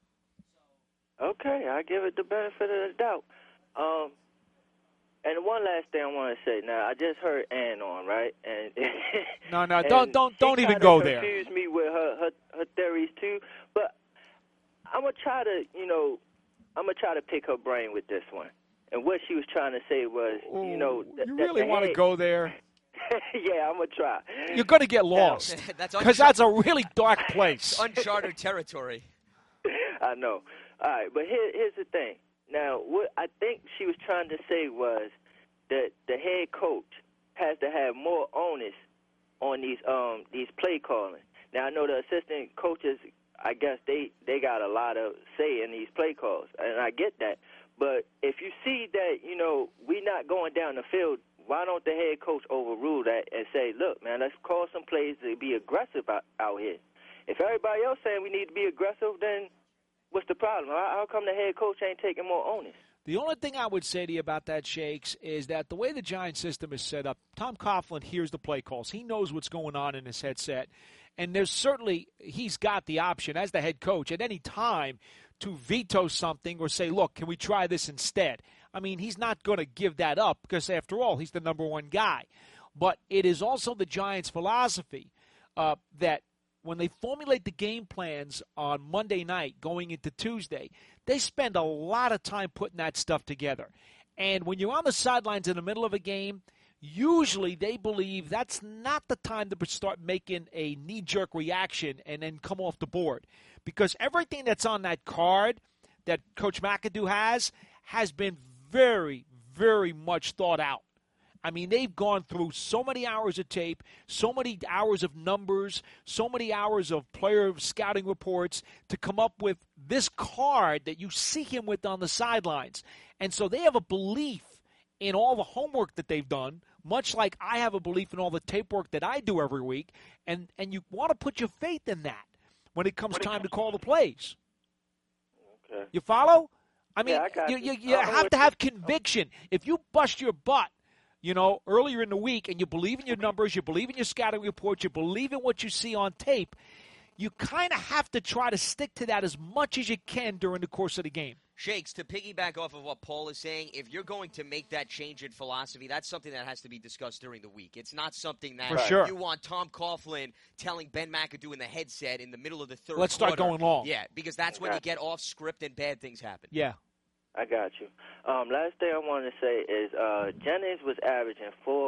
Okay, I give it the benefit of the doubt. And one last thing I want to say. Now, I just heard Ann on, right? And no, and don't even go there. She confused me with her theories too. But I'm gonna try to pick her brain with this one. And what she was trying to say was, you really want to go there? Yeah, I'm gonna try. You're gonna get lost because that's a really dark place. Uncharted territory. I know. All right, but here's the thing. Now, what I think she was trying to say was that the head coach has to have more onus on these play calling. Now, I know the assistant coaches, I guess they got a lot of say in these play calls, and I get that. But if you see that, we're not going down the field, why don't the head coach overrule that and say, look, man, let's call some plays to be aggressive out here. If everybody else saying we need to be aggressive, then what's the problem? How come the head coach ain't taking more onus? The only thing I would say to you about that, Shakes, is that the way the Giants system is set up, Tom Coughlin hears the play calls. He knows what's going on in his headset. And he's got the option as the head coach at any time to veto something or say, look, can we try this instead? I mean, he's not going to give that up because, after all, he's the number one guy. But it is also the Giants' philosophy that when they formulate the game plans on Monday night going into Tuesday, they spend a lot of time putting that stuff together. And when you're on the sidelines in the middle of a game, usually they believe that's not the time to start making a knee-jerk reaction and then come off the board. Because everything that's on that card that Coach McAdoo has been very, very much thought out. I mean, they've gone through so many hours of tape, so many hours of numbers, so many hours of player scouting reports to come up with this card that you see him with on the sidelines. And so they have a belief in all the homework that they've done, much like I have a belief in all the tape work that I do every week. And you want to put your faith in that when it comes time to call the plays. Okay. You follow? I mean, Yeah, I got you have to have conviction. If you bust your butt, earlier in the week, and you believe in your numbers, you believe in your scouting reports, you believe in what you see on tape, you kind of have to try to stick to that as much as you can during the course of the game. Shakes, to piggyback off of what Paul is saying, if you're going to make that change in philosophy, that's something that has to be discussed during the week. It's not something that For sure. you want Tom Coughlin telling Ben McAdoo in the headset in the middle of the third Let's start quarter. going long. Yeah, because that's when you get off script and bad things happen. Yeah. I got you. Last thing I wanted to say is Jennings was averaging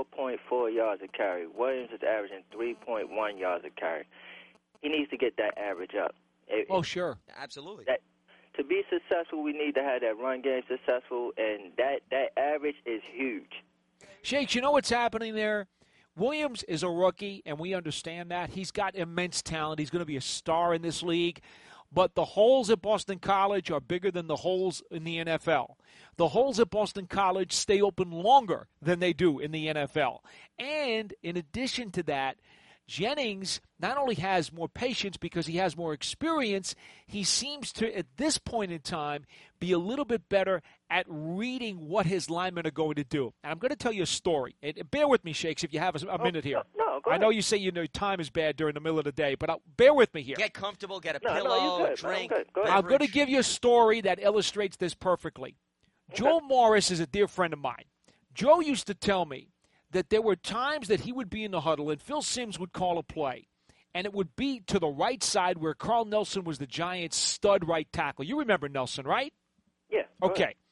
4.4 yards a carry. Williams is averaging 3.1 yards a carry. He needs to get that average up. Sure. Absolutely. To be successful, we need to have that run game successful, and that average is huge. Shakes, you know what's happening there? Williams is a rookie, and we understand that. He's got immense talent. He's going to be a star in this league. But the holes at Boston College are bigger than the holes in the NFL. The holes at Boston College stay open longer than they do in the NFL. And in addition to that, Jennings not only has more patience because he has more experience, he seems to, at this point in time, be a little bit better at reading what his linemen are going to do. And I'm going to tell you a story. Bear with me, Shakes, if you have a minute here. No, go I ahead. know you say time is bad during the middle of the day, but bear with me here. Get comfortable, get a No, pillow, you're good, drink. man. I'm good. Go ahead. I'm going to give you a story that illustrates this perfectly. Joe Morris is a dear friend of mine. Joe used to tell me that there were times that he would be in the huddle and Phil Simms would call a play, and it would be to the right side where Carl Nelson was the Giants' stud right tackle. You remember Nelson, right? Yeah. go Okay. ahead.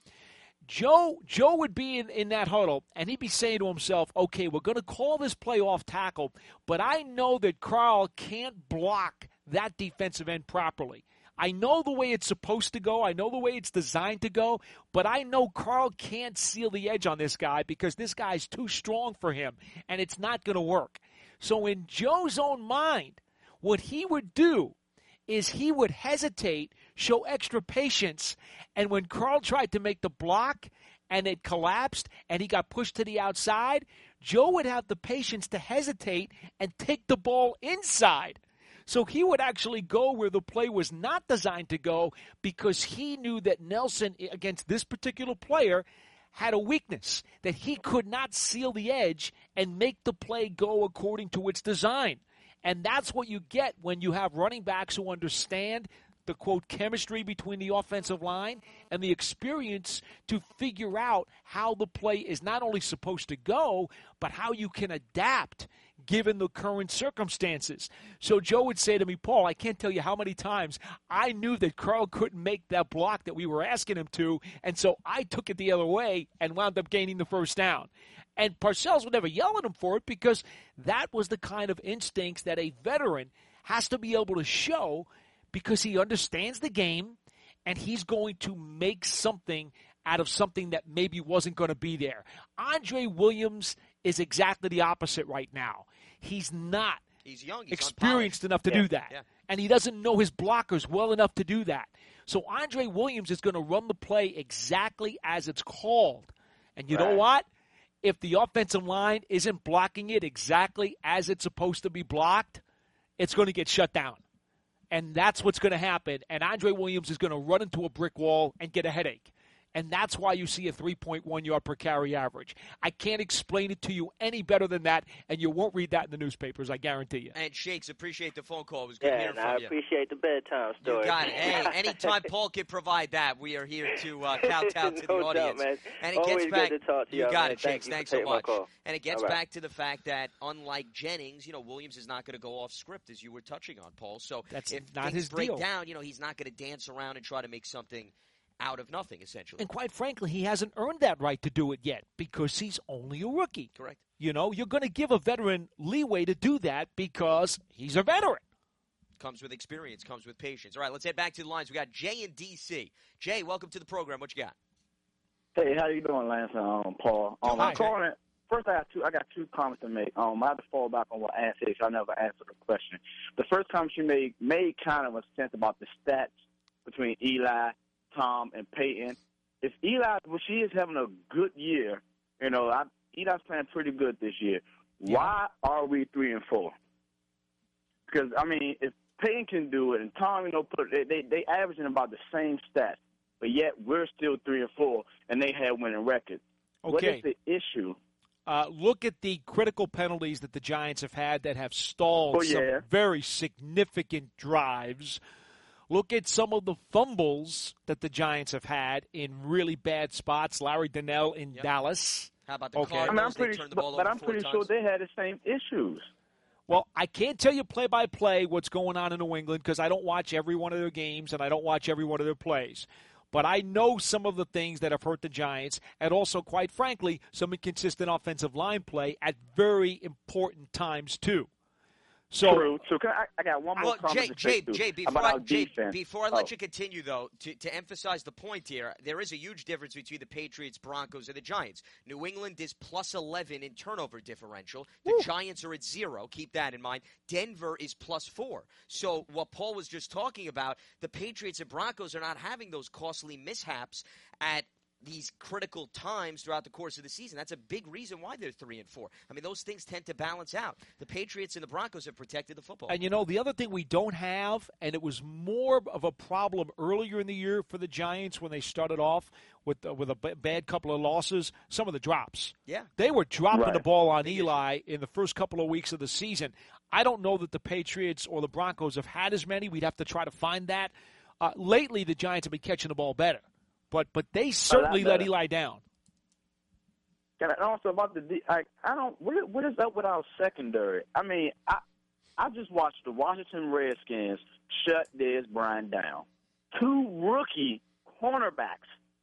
Joe would be in that huddle, and he'd be saying to himself, okay, we're going to call this play off tackle, but I know that Carl can't block that defensive end properly. I know the way it's supposed to go. I know the way it's designed to go, but I know Carl can't seal the edge on this guy because this guy's too strong for him, and it's not going to work. So in Joe's own mind, what he would do is he would hesitate, show extra patience, and when Carl tried to make the block and it collapsed and he got pushed to the outside, Joe would have the patience to hesitate and take the ball inside. So he would actually go where the play was not designed to go because he knew that Nelson, against this particular player, had a weakness, that he could not seal the edge and make the play go according to its design. And that's what you get when you have running backs who understand the, quote, chemistry between the offensive line and the experience to figure out how the play is not only supposed to go, but how you can adapt given the current circumstances. So Joe would say to me, Paul, I can't tell you how many times I knew that Carl couldn't make that block that we were asking him to, and so I took it the other way and wound up gaining the first down. And Parcells would never yell at him for it because that was the kind of instincts that a veteran has to be able to show because he understands the game and he's going to make something out of something that maybe wasn't going to be there. Andre Williams is exactly the opposite right now. He's not He's young. He's experienced enough to do that. Yeah. And he doesn't know his blockers well enough to do that. So Andre Williams is going to run the play exactly as it's called. And you know what? If the offensive line isn't blocking it exactly as it's supposed to be blocked, it's going to get shut down. And that's what's going to happen. And Andre Williams is going to run into a brick wall and get a headache. And that's why you see a 3.1 yard per carry average. I can't explain it to you any better than that, and you won't read that in the newspapers, I guarantee you. And Shakes, appreciate the phone call. It was good hearing from you. I appreciate the bedtime story. You got it. Hey, anytime Paul can provide that, we are here to kowtow to the No audience. doubt, man. And it Always gets back. good to talk to you y'all, got man. it, Shakes. Thank you Thanks for so taking my much. call. And it gets All right. back to the fact that, unlike Jennings, Williams is not going to go off script, as you were touching on, Paul. So That's if not things his break deal. down, he's not going to dance around and try to make something out of nothing, essentially. And quite frankly, he hasn't earned that right to do it yet because he's only a rookie. Correct. You're going to give a veteran leeway to do that because he's a veteran. Comes with experience, comes with patience. All right, let's head back to the lines. We got Jay in D.C. Jay, welcome to the program. What you got? Hey, how you doing, Lance and Paul? Hi, I'm calling. First, I got two comments to make. I have to fall back on what Ann said, so I never answered the question. The first comment she made kind of a sense about the stats between Eli, Tom, and Peyton. If Eli, she is having a good year, Eli's playing pretty good this year. Yeah. Why are we 3-4? Because if Peyton can do it and Tom, they averaging about the same stats, but yet we're still 3-4, and they have winning records. Okay. What is the issue? Look at the critical penalties that the Giants have had that have stalled some very significant drives. Look at some of the fumbles that the Giants have had in really bad spots. Larry Donnell in Dallas. How about the Okay. Cardinals? They turned the ball over I'm pretty sure they had the same issues. Well, I can't tell you play-by-play what's going on in New England because I don't watch every one of their games and I don't watch every one of their plays. But I know some of the things that have hurt the Giants and also, quite frankly, some inconsistent offensive line play at very important times, too. So, True. So I got one more comment to say, Jay, before I let you continue, though, to emphasize the point here, there is a huge difference between the Patriots, Broncos, and the Giants. New England is plus 11 in turnover differential. The Giants are at 0. Keep that in mind. Denver is plus 4. So what Paul was just talking about, the Patriots and Broncos are not having those costly mishaps at these critical times throughout the course of the season. That's a big reason why they're 3-4. I mean, those things tend to balance out. The Patriots and the Broncos have protected the football. And the other thing we don't have, and it was more of a problem earlier in the year for the Giants when they started off with a bad couple of losses, some of the drops. Yeah. They were dropping the ball on Eli in the first couple of weeks of the season. I don't know that the Patriots or the Broncos have had as many. We'd have to try to find that. Lately, the Giants have been catching the ball better. But they certainly let Eli down. And also about what is up with our secondary? I just watched the Washington Redskins shut Dez Bryant down. 2 rookie cornerbacks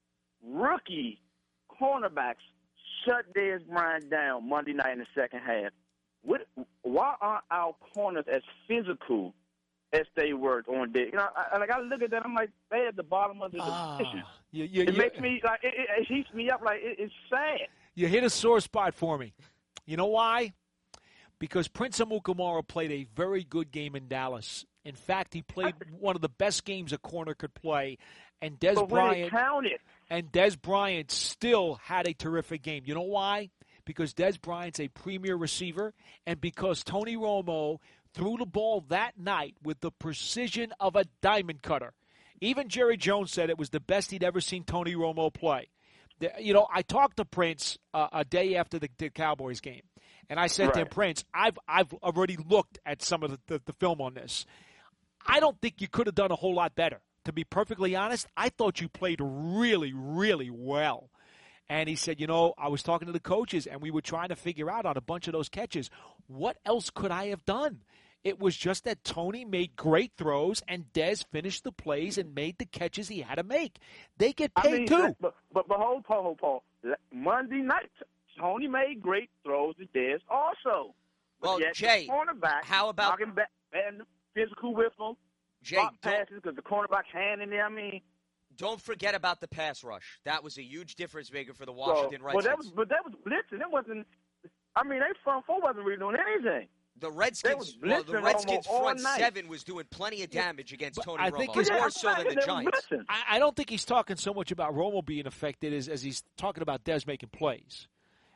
shut Dez Bryant down Monday night in the second half. Why aren't our corners as physical as they were on day? I look at that, I'm like, they're at the bottom of the division. It makes me it heats me up. It's sad. You hit a sore spot for me. You know why? Because Prince Amukamara played a very good game in Dallas. In fact, he played one of the best games a corner could play, and Dez Bryant still had a terrific game. You know why? Because Dez Bryant's a premier receiver, and because Tony Romo threw the ball that night with the precision of a diamond cutter. Even Jerry Jones said it was the best he'd ever seen Tony Romo play. I talked to Prince a day after the Cowboys game, and I said to him, Prince, I've already looked at some of the film on this. I don't think you could have done a whole lot better. To be perfectly honest, I thought you played really, really well. And he said, I was talking to the coaches, and we were trying to figure out on a bunch of those catches, what else could I have done? It was just that Tony made great throws, and Dez finished the plays and made the catches he had to make. They get paid, too. But hold, Paul. Monday night, Tony made great throws to Dez also. Well, Jay, how about and physical with him? Jay, passes because the cornerback hand in there. Don't forget about the pass rush. That was a huge difference maker for the Washington Redskins. But that was blitzing. It wasn't. Their front four wasn't really doing anything. The Redskins front seven was doing plenty of damage against Tony Romo. Think more so than the Giants. I don't think he's talking so much about Romo being affected as he's talking about Dez making plays.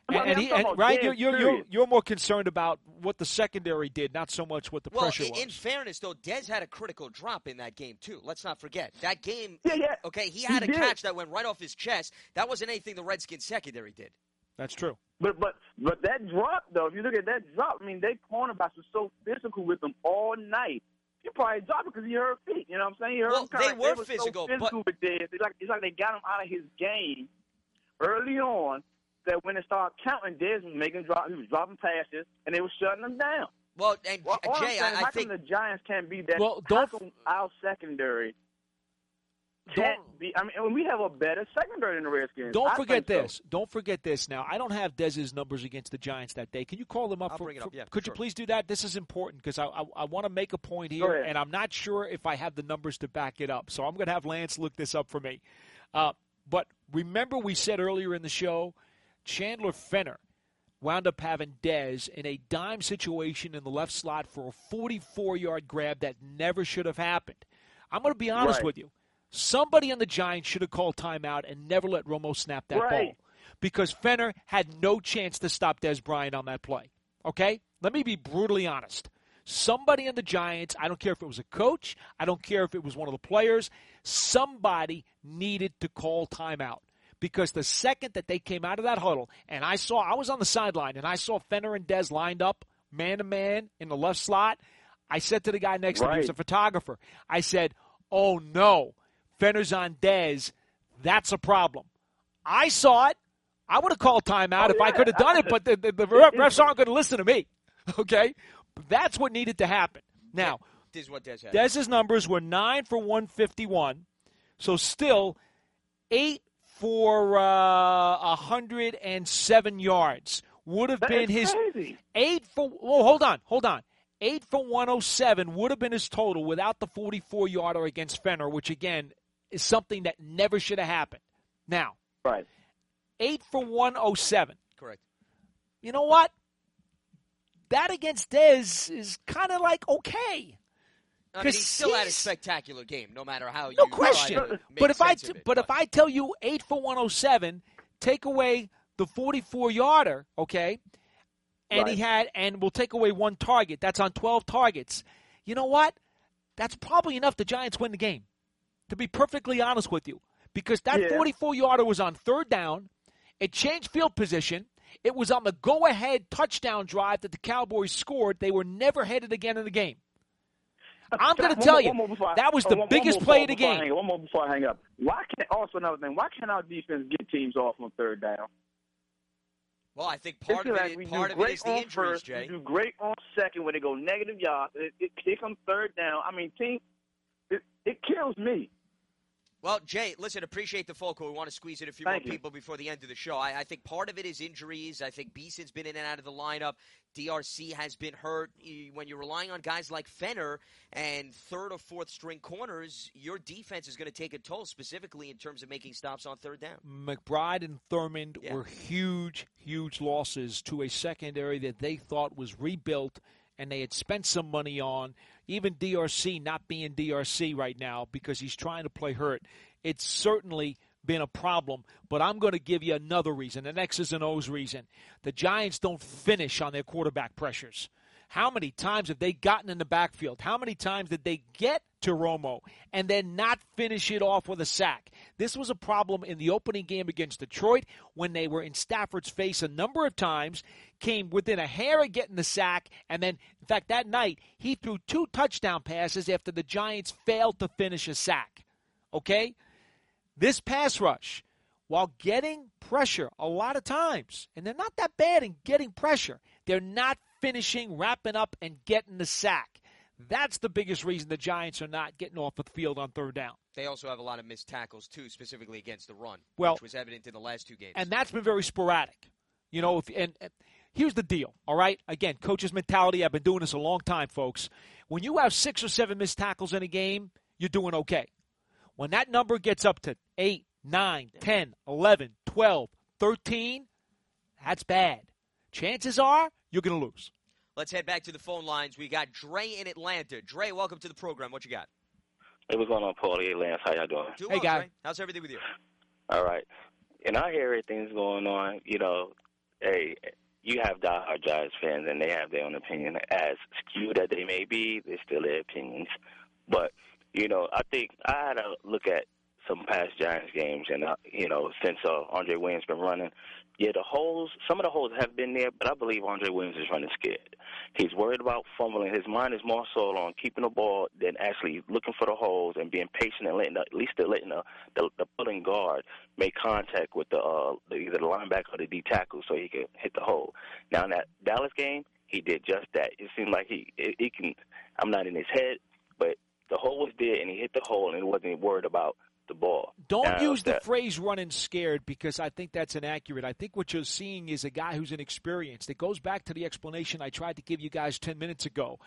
Right, you're more concerned about what the secondary did, not so much what the pressure was. In fairness, though, Dez had a critical drop in that game too. Let's not forget that game. Yeah. Okay, he had a catch that went right off his chest. That wasn't anything the Redskins secondary did. That's true. But that drop, though, if you look at that drop, I mean, they cornerbacks were so physical with them all night. You probably dropped it because he hurt feet. You know what I'm saying? They were physical, so physical with Dez. It's like they got him out of his game early on. That when they started counting, Dez was making drop. He was dropping passes, and they were shutting them down. Well, and Jay, I think the Giants can't be that. Our secondary can't be. I mean, we have a better secondary than the Redskins. Don't forget this. Don't forget this. Now, I don't have Dez's numbers against the Giants that day. Can you call them up? Bring it up. Yeah, could you please do that? This is important because I want to make a point here, and I'm not sure if I have the numbers to back it up. So I'm going to have Lance look this up for me. But remember, we said earlier in the show, Chandler Fenner wound up having Dez in a dime situation in the left slot for a 44-yard grab that never should have happened. I'm going to be honest with you. Somebody on the Giants should have called timeout and never let Romo snap that ball because Fenner had no chance to stop Dez Bryant on that play. Okay? Let me be brutally honest. Somebody on the Giants, I don't care if it was a coach, I don't care if it was one of the players, somebody needed to call timeout. Because the second that they came out of that huddle, and I was on the sideline, and I saw Fenner and Dez lined up man-to-man in the left slot, I said to the guy next to me, he was a photographer, I said, oh, no, Fenner's on Dez. That's a problem. I saw it. I would have called timeout if I could have done it, but the refs aren't going to listen to me. Okay? But that's what needed to happen. Now, this is what Dez had. Dez's numbers were 9 for 151, so still 8 for 107 yards. Would have been his crazy. 8 for – oh, hold on. 8 for 107 would have been his total without the 44-yarder against Fenner, which, again, is something that never should have happened. Now, 8 for 107. Correct. You know what? That against Dez is kind of like okay. I mean, he still had a spectacular game, no matter how you no question. But if I tell you 8 for 107, take away the 44-yarder, okay, and we'll take away one target. That's on 12 targets. You know what? That's probably enough the Giants win the game. To be perfectly honest with you, because that 44-yarder was on third down. It changed field position. It was on the go-ahead touchdown drive that the Cowboys scored. They were never headed again in the game. I'm going to tell you, that was the biggest play of the game. One more before I hang up. Why can't our defense get teams off on third down? Well, I think part of it is the injuries, Jay. We do great on second when they go negative yards. It comes third down. I mean, it kills me. Well, Jay, listen, appreciate the phone call. We want to squeeze in a few more people before the end of the show. I think part of it is injuries. I think Beason's been in and out of the lineup. DRC has been hurt. When you're relying on guys like Fenner and third or fourth string corners, your defense is going to take a toll, specifically in terms of making stops on third down. McBride and Thurmond were huge, huge losses to a secondary that they thought was rebuilt and they had spent some money on. Even DRC not being DRC right now because he's trying to play hurt. It's certainly been a problem, but I'm going to give you another reason, an X's and O's reason. The Giants don't finish on their quarterback pressures. How many times have they gotten in the backfield? How many times did they get to Romo and then not finish it off with a sack? This was a problem in the opening game against Detroit when they were in Stafford's face a number of times, came within a hair of getting the sack, and then, in fact, that night he threw 2 touchdown passes after the Giants failed to finish a sack. Okay? This pass rush, while getting pressure a lot of times, and they're not that bad in getting pressure, they're not finishing, wrapping up, and getting the sack. That's the biggest reason the Giants are not getting off the field on third down. They also have a lot of missed tackles, too, specifically against the run, which was evident in the last 2 games. And that's been very sporadic. You know, and here's the deal, all right? Again, coach's mentality, I've been doing this a long time, folks. When you have 6 or 7 missed tackles in a game, you're doing okay. When that number gets up to 8, 9, 10, 11, 12, 13, that's bad. Chances are you're going to lose. Let's head back to the phone lines. We got Dre in Atlanta. Dre, welcome to the program. What you got? Hey, what's going on, Paulie? Lance, how y'all doing? Hey, guy. Dre. How's everything with you? All right. And I hear everything's going on. You know, hey, you have diehard Giants fans, and they have their own opinion. As skewed as they may be, they're still their opinions. But, I think I had to look at some past Giants games, and, since Andre Williams been running, some of the holes have been there, but I believe Andre Williams is running scared. He's worried about fumbling. His mind is more so on keeping the ball than actually looking for the holes and being patient and letting the pulling guard make contact with either the linebacker or the D tackle so he can hit the hole. Now in that Dallas game, he did just that. It seemed like he can. I'm not in his head, but the hole was there and he hit the hole and he wasn't worried about the ball. Don't use the phrase running scared because I think that's inaccurate. I think what you're seeing is a guy who's inexperienced. It goes back to the explanation I tried to give you guys 10 minutes ago.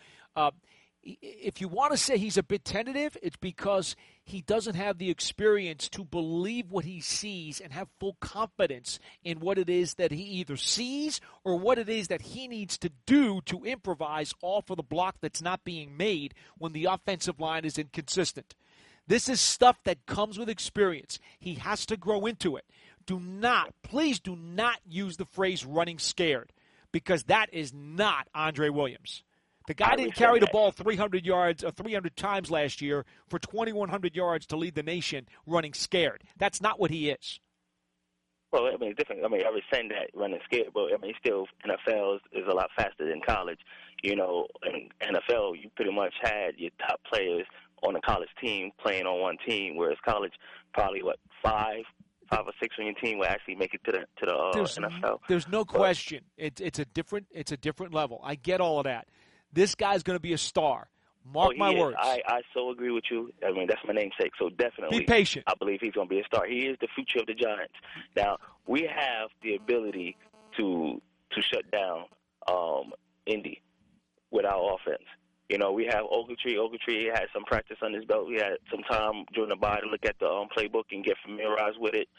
If you want to say he's a bit tentative, it's because he doesn't have the experience to believe what he sees and have full confidence in what it is that he either sees or what it is that he needs to do to improvise off of the block that's not being made when the offensive line is inconsistent. This is stuff that comes with experience. He has to grow into it. Please do not use the phrase running scared because that is not Andre Williams. The guy didn't carry the ball 300 yards or 300 times last year for 2,100 yards to lead the nation running scared. That's not what he is. Well, I mean, it's different. I mean, I was saying that running scared, but I mean, still, NFL is a lot faster than college. In NFL, you pretty much had your top players on a college team playing on one team, whereas college probably five or six on your team will actually make it to the NFL. There's no question. It's a different level. I get all of that. This guy's going to be a star. Mark my words. I so agree with you. I mean, that's my namesake. So definitely, be patient. I believe he's going to be a star. He is the future of the Giants. Now we have the ability to shut down Indy with our offense. We have Ogletree. Ogletree had some practice on his belt. We had some time during the bye to look at the playbook and get familiarized with it.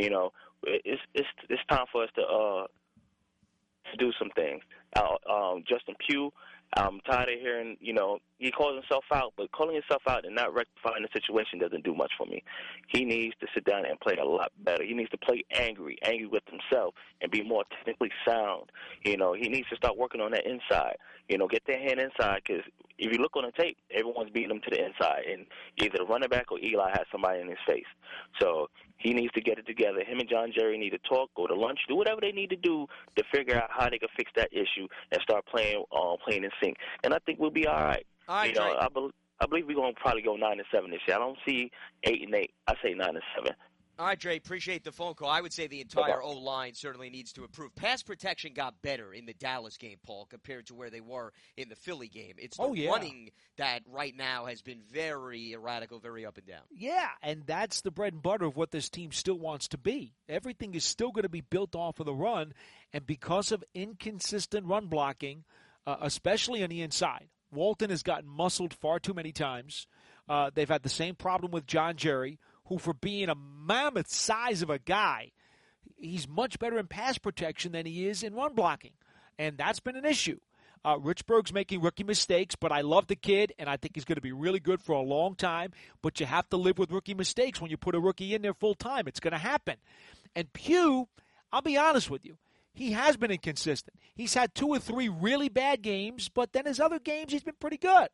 It's time for us to do some things. Justin Pugh, I'm tired of hearing, he calls himself out, but calling himself out and not rectifying the situation doesn't do much for me. He needs to sit down and play a lot better. He needs to play angry with himself and be more technically sound. He needs to start working on that inside. Get their hand inside because if you look on the tape, everyone's beating him to the inside, and either the running back or Eli has somebody in his face. So he needs to get it together. Him and John Jerry need to talk, go to lunch, do whatever they need to do to figure out how they can fix that issue and start playing in sync. And I think we'll be all right. All right, I believe we're going to probably go 9-7 this year. I don't see 8-8. I say 9-7. All right, Dre, appreciate the phone call. I would say the entire O-line certainly needs to improve. Pass protection got better in the Dallas game, Paul, compared to where they were in the Philly game. It's the running that right now has been very erratic, very up and down. Yeah, and that's the bread and butter of what this team still wants to be. Everything is still going to be built off of the run, and because of inconsistent run blocking, especially on the inside, Walton has gotten muscled far too many times. They've had the same problem with John Jerry, who for being a mammoth size of a guy, he's much better in pass protection than he is in run blocking. And that's been an issue. Richburg's making rookie mistakes, but I love the kid, and I think he's going to be really good for a long time. But you have to live with rookie mistakes when you put a rookie in there full time. It's going to happen. And Pugh, I'll be honest with you, he has been inconsistent. He's had 2 or 3 really bad games, but then his other games he's been pretty good.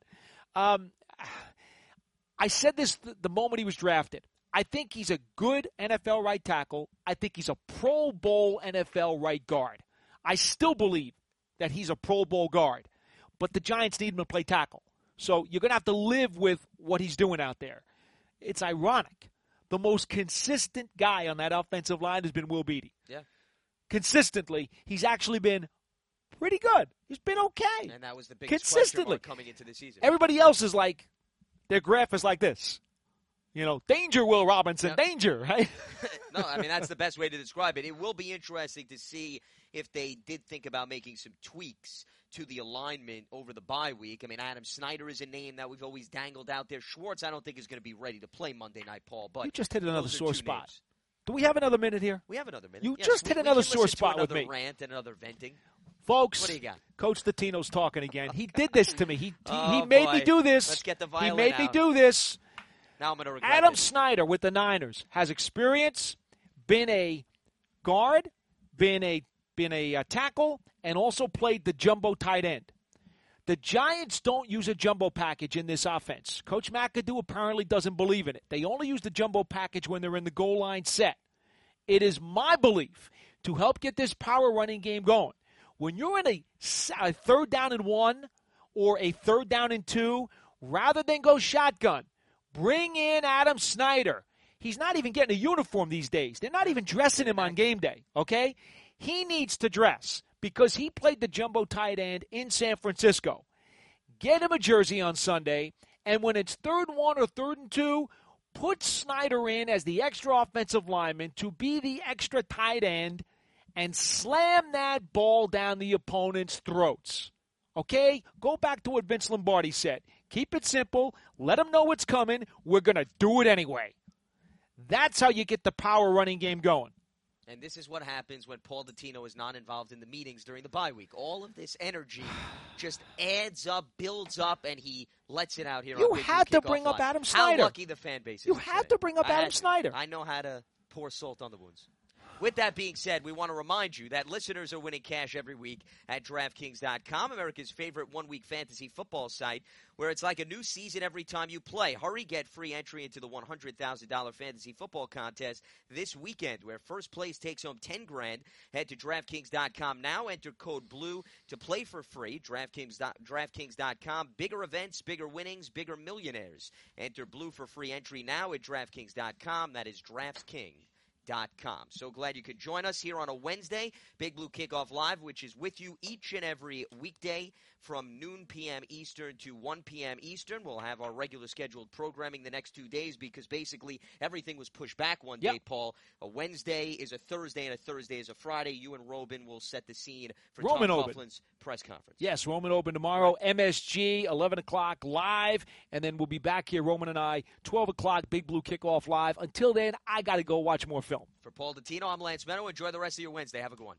I said this the moment he was drafted. I think he's a good NFL right tackle. I think he's a Pro Bowl NFL right guard. I still believe that he's a Pro Bowl guard, but the Giants need him to play tackle. So you're going to have to live with what he's doing out there. It's ironic. The most consistent guy on that offensive line has been Will Beatty. Yeah. Consistently, he's actually been pretty good. He's been okay. And that was the biggest question mark coming into the season. Everybody else is like, their graph is like this. Danger, Will Robinson, danger, right? No, I mean, that's the best way to describe it. It will be interesting to see if they did think about making some tweaks to the alignment over the bye week. I mean, Adam Snyder is a name that we've always dangled out there. Schwartz, I don't think, is going to be ready to play Monday night, Paul. But you just hit another sore spot. Names. Do we have another minute here? We have another minute. You just hit another sore spot with me. Another rant and another venting. Folks, what do you got? Coach Latino's talking again. He did this to me. He made me do this. Let's get the violin He made me do this. Now I'm going to regret Adam it. Snyder with the Niners has experience, been a guard, been a been a tackle and also played the jumbo tight end. The Giants don't use a jumbo package in this offense. Coach McAdoo apparently doesn't believe in it. They only use the jumbo package when they're in the goal line set. It is my belief to help get this power running game going. When you're in a 3rd down and 1 or a 3rd down and 2, rather than go shotgun, bring in Adam Snyder. He's not even getting a uniform these days. They're not even dressing him on game day, okay? He needs to dress because he played the jumbo tight end in San Francisco. Get him a jersey on Sunday, and when it's 3rd and 1 or 3rd and 2, put Snyder in as the extra offensive lineman to be the extra tight end and slam that ball down the opponent's throats. Okay? Go back to what Vince Lombardi said. Keep it simple. Let them know what's coming. We're going to do it anyway. That's how you get the power running game going. And this is what happens when Paul Dottino is not involved in the meetings during the bye week. All of this energy just adds up, builds up, and he lets it out here. You on had to bring up Adam Snyder. How lucky the fan base is. You had to bring up Adam Snyder. I know how to pour salt on the wounds. With that being said, we want to remind you that listeners are winning cash every week at DraftKings.com, America's favorite one-week fantasy football site, where it's like a new season every time you play. Hurry, get free entry into the $100,000 fantasy football contest this weekend, where first place takes home $10,000. Head to DraftKings.com now. Enter code BLUE to play for free. DraftKings.com. Bigger events, bigger winnings, bigger millionaires. Enter BLUE for free entry now at DraftKings.com. That is DraftKings.com. So glad you could join us here on a Wednesday, Big Blue Kickoff Live, which is with you each and every weekday from noon p.m. Eastern to 1 p.m. Eastern. We'll have our regular scheduled programming the next 2 days because basically everything was pushed back one day, Paul. A Wednesday is a Thursday and a Thursday is a Friday. You and Robin will set the scene for Tom Coughlin's press conference. Yes, Roman Open tomorrow, MSG, 11 o'clock live, and then we'll be back here, Roman and I, 12 o'clock, Big Blue Kickoff Live. Until then, I got to go watch more film. For Paul Dottino, I'm Lance Meadow. Enjoy the rest of your Wednesday. Have a good one.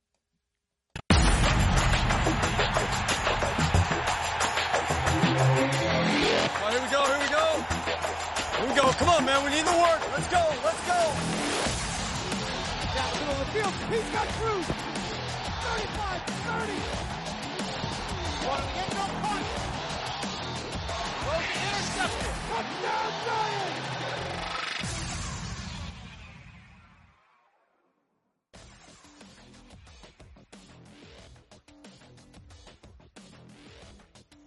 Oh, here we go, here we go. Here we go. Come on, man. We need the work. Let's go, let's go. Down the middle of the field. He's got Cruz. 35, 30.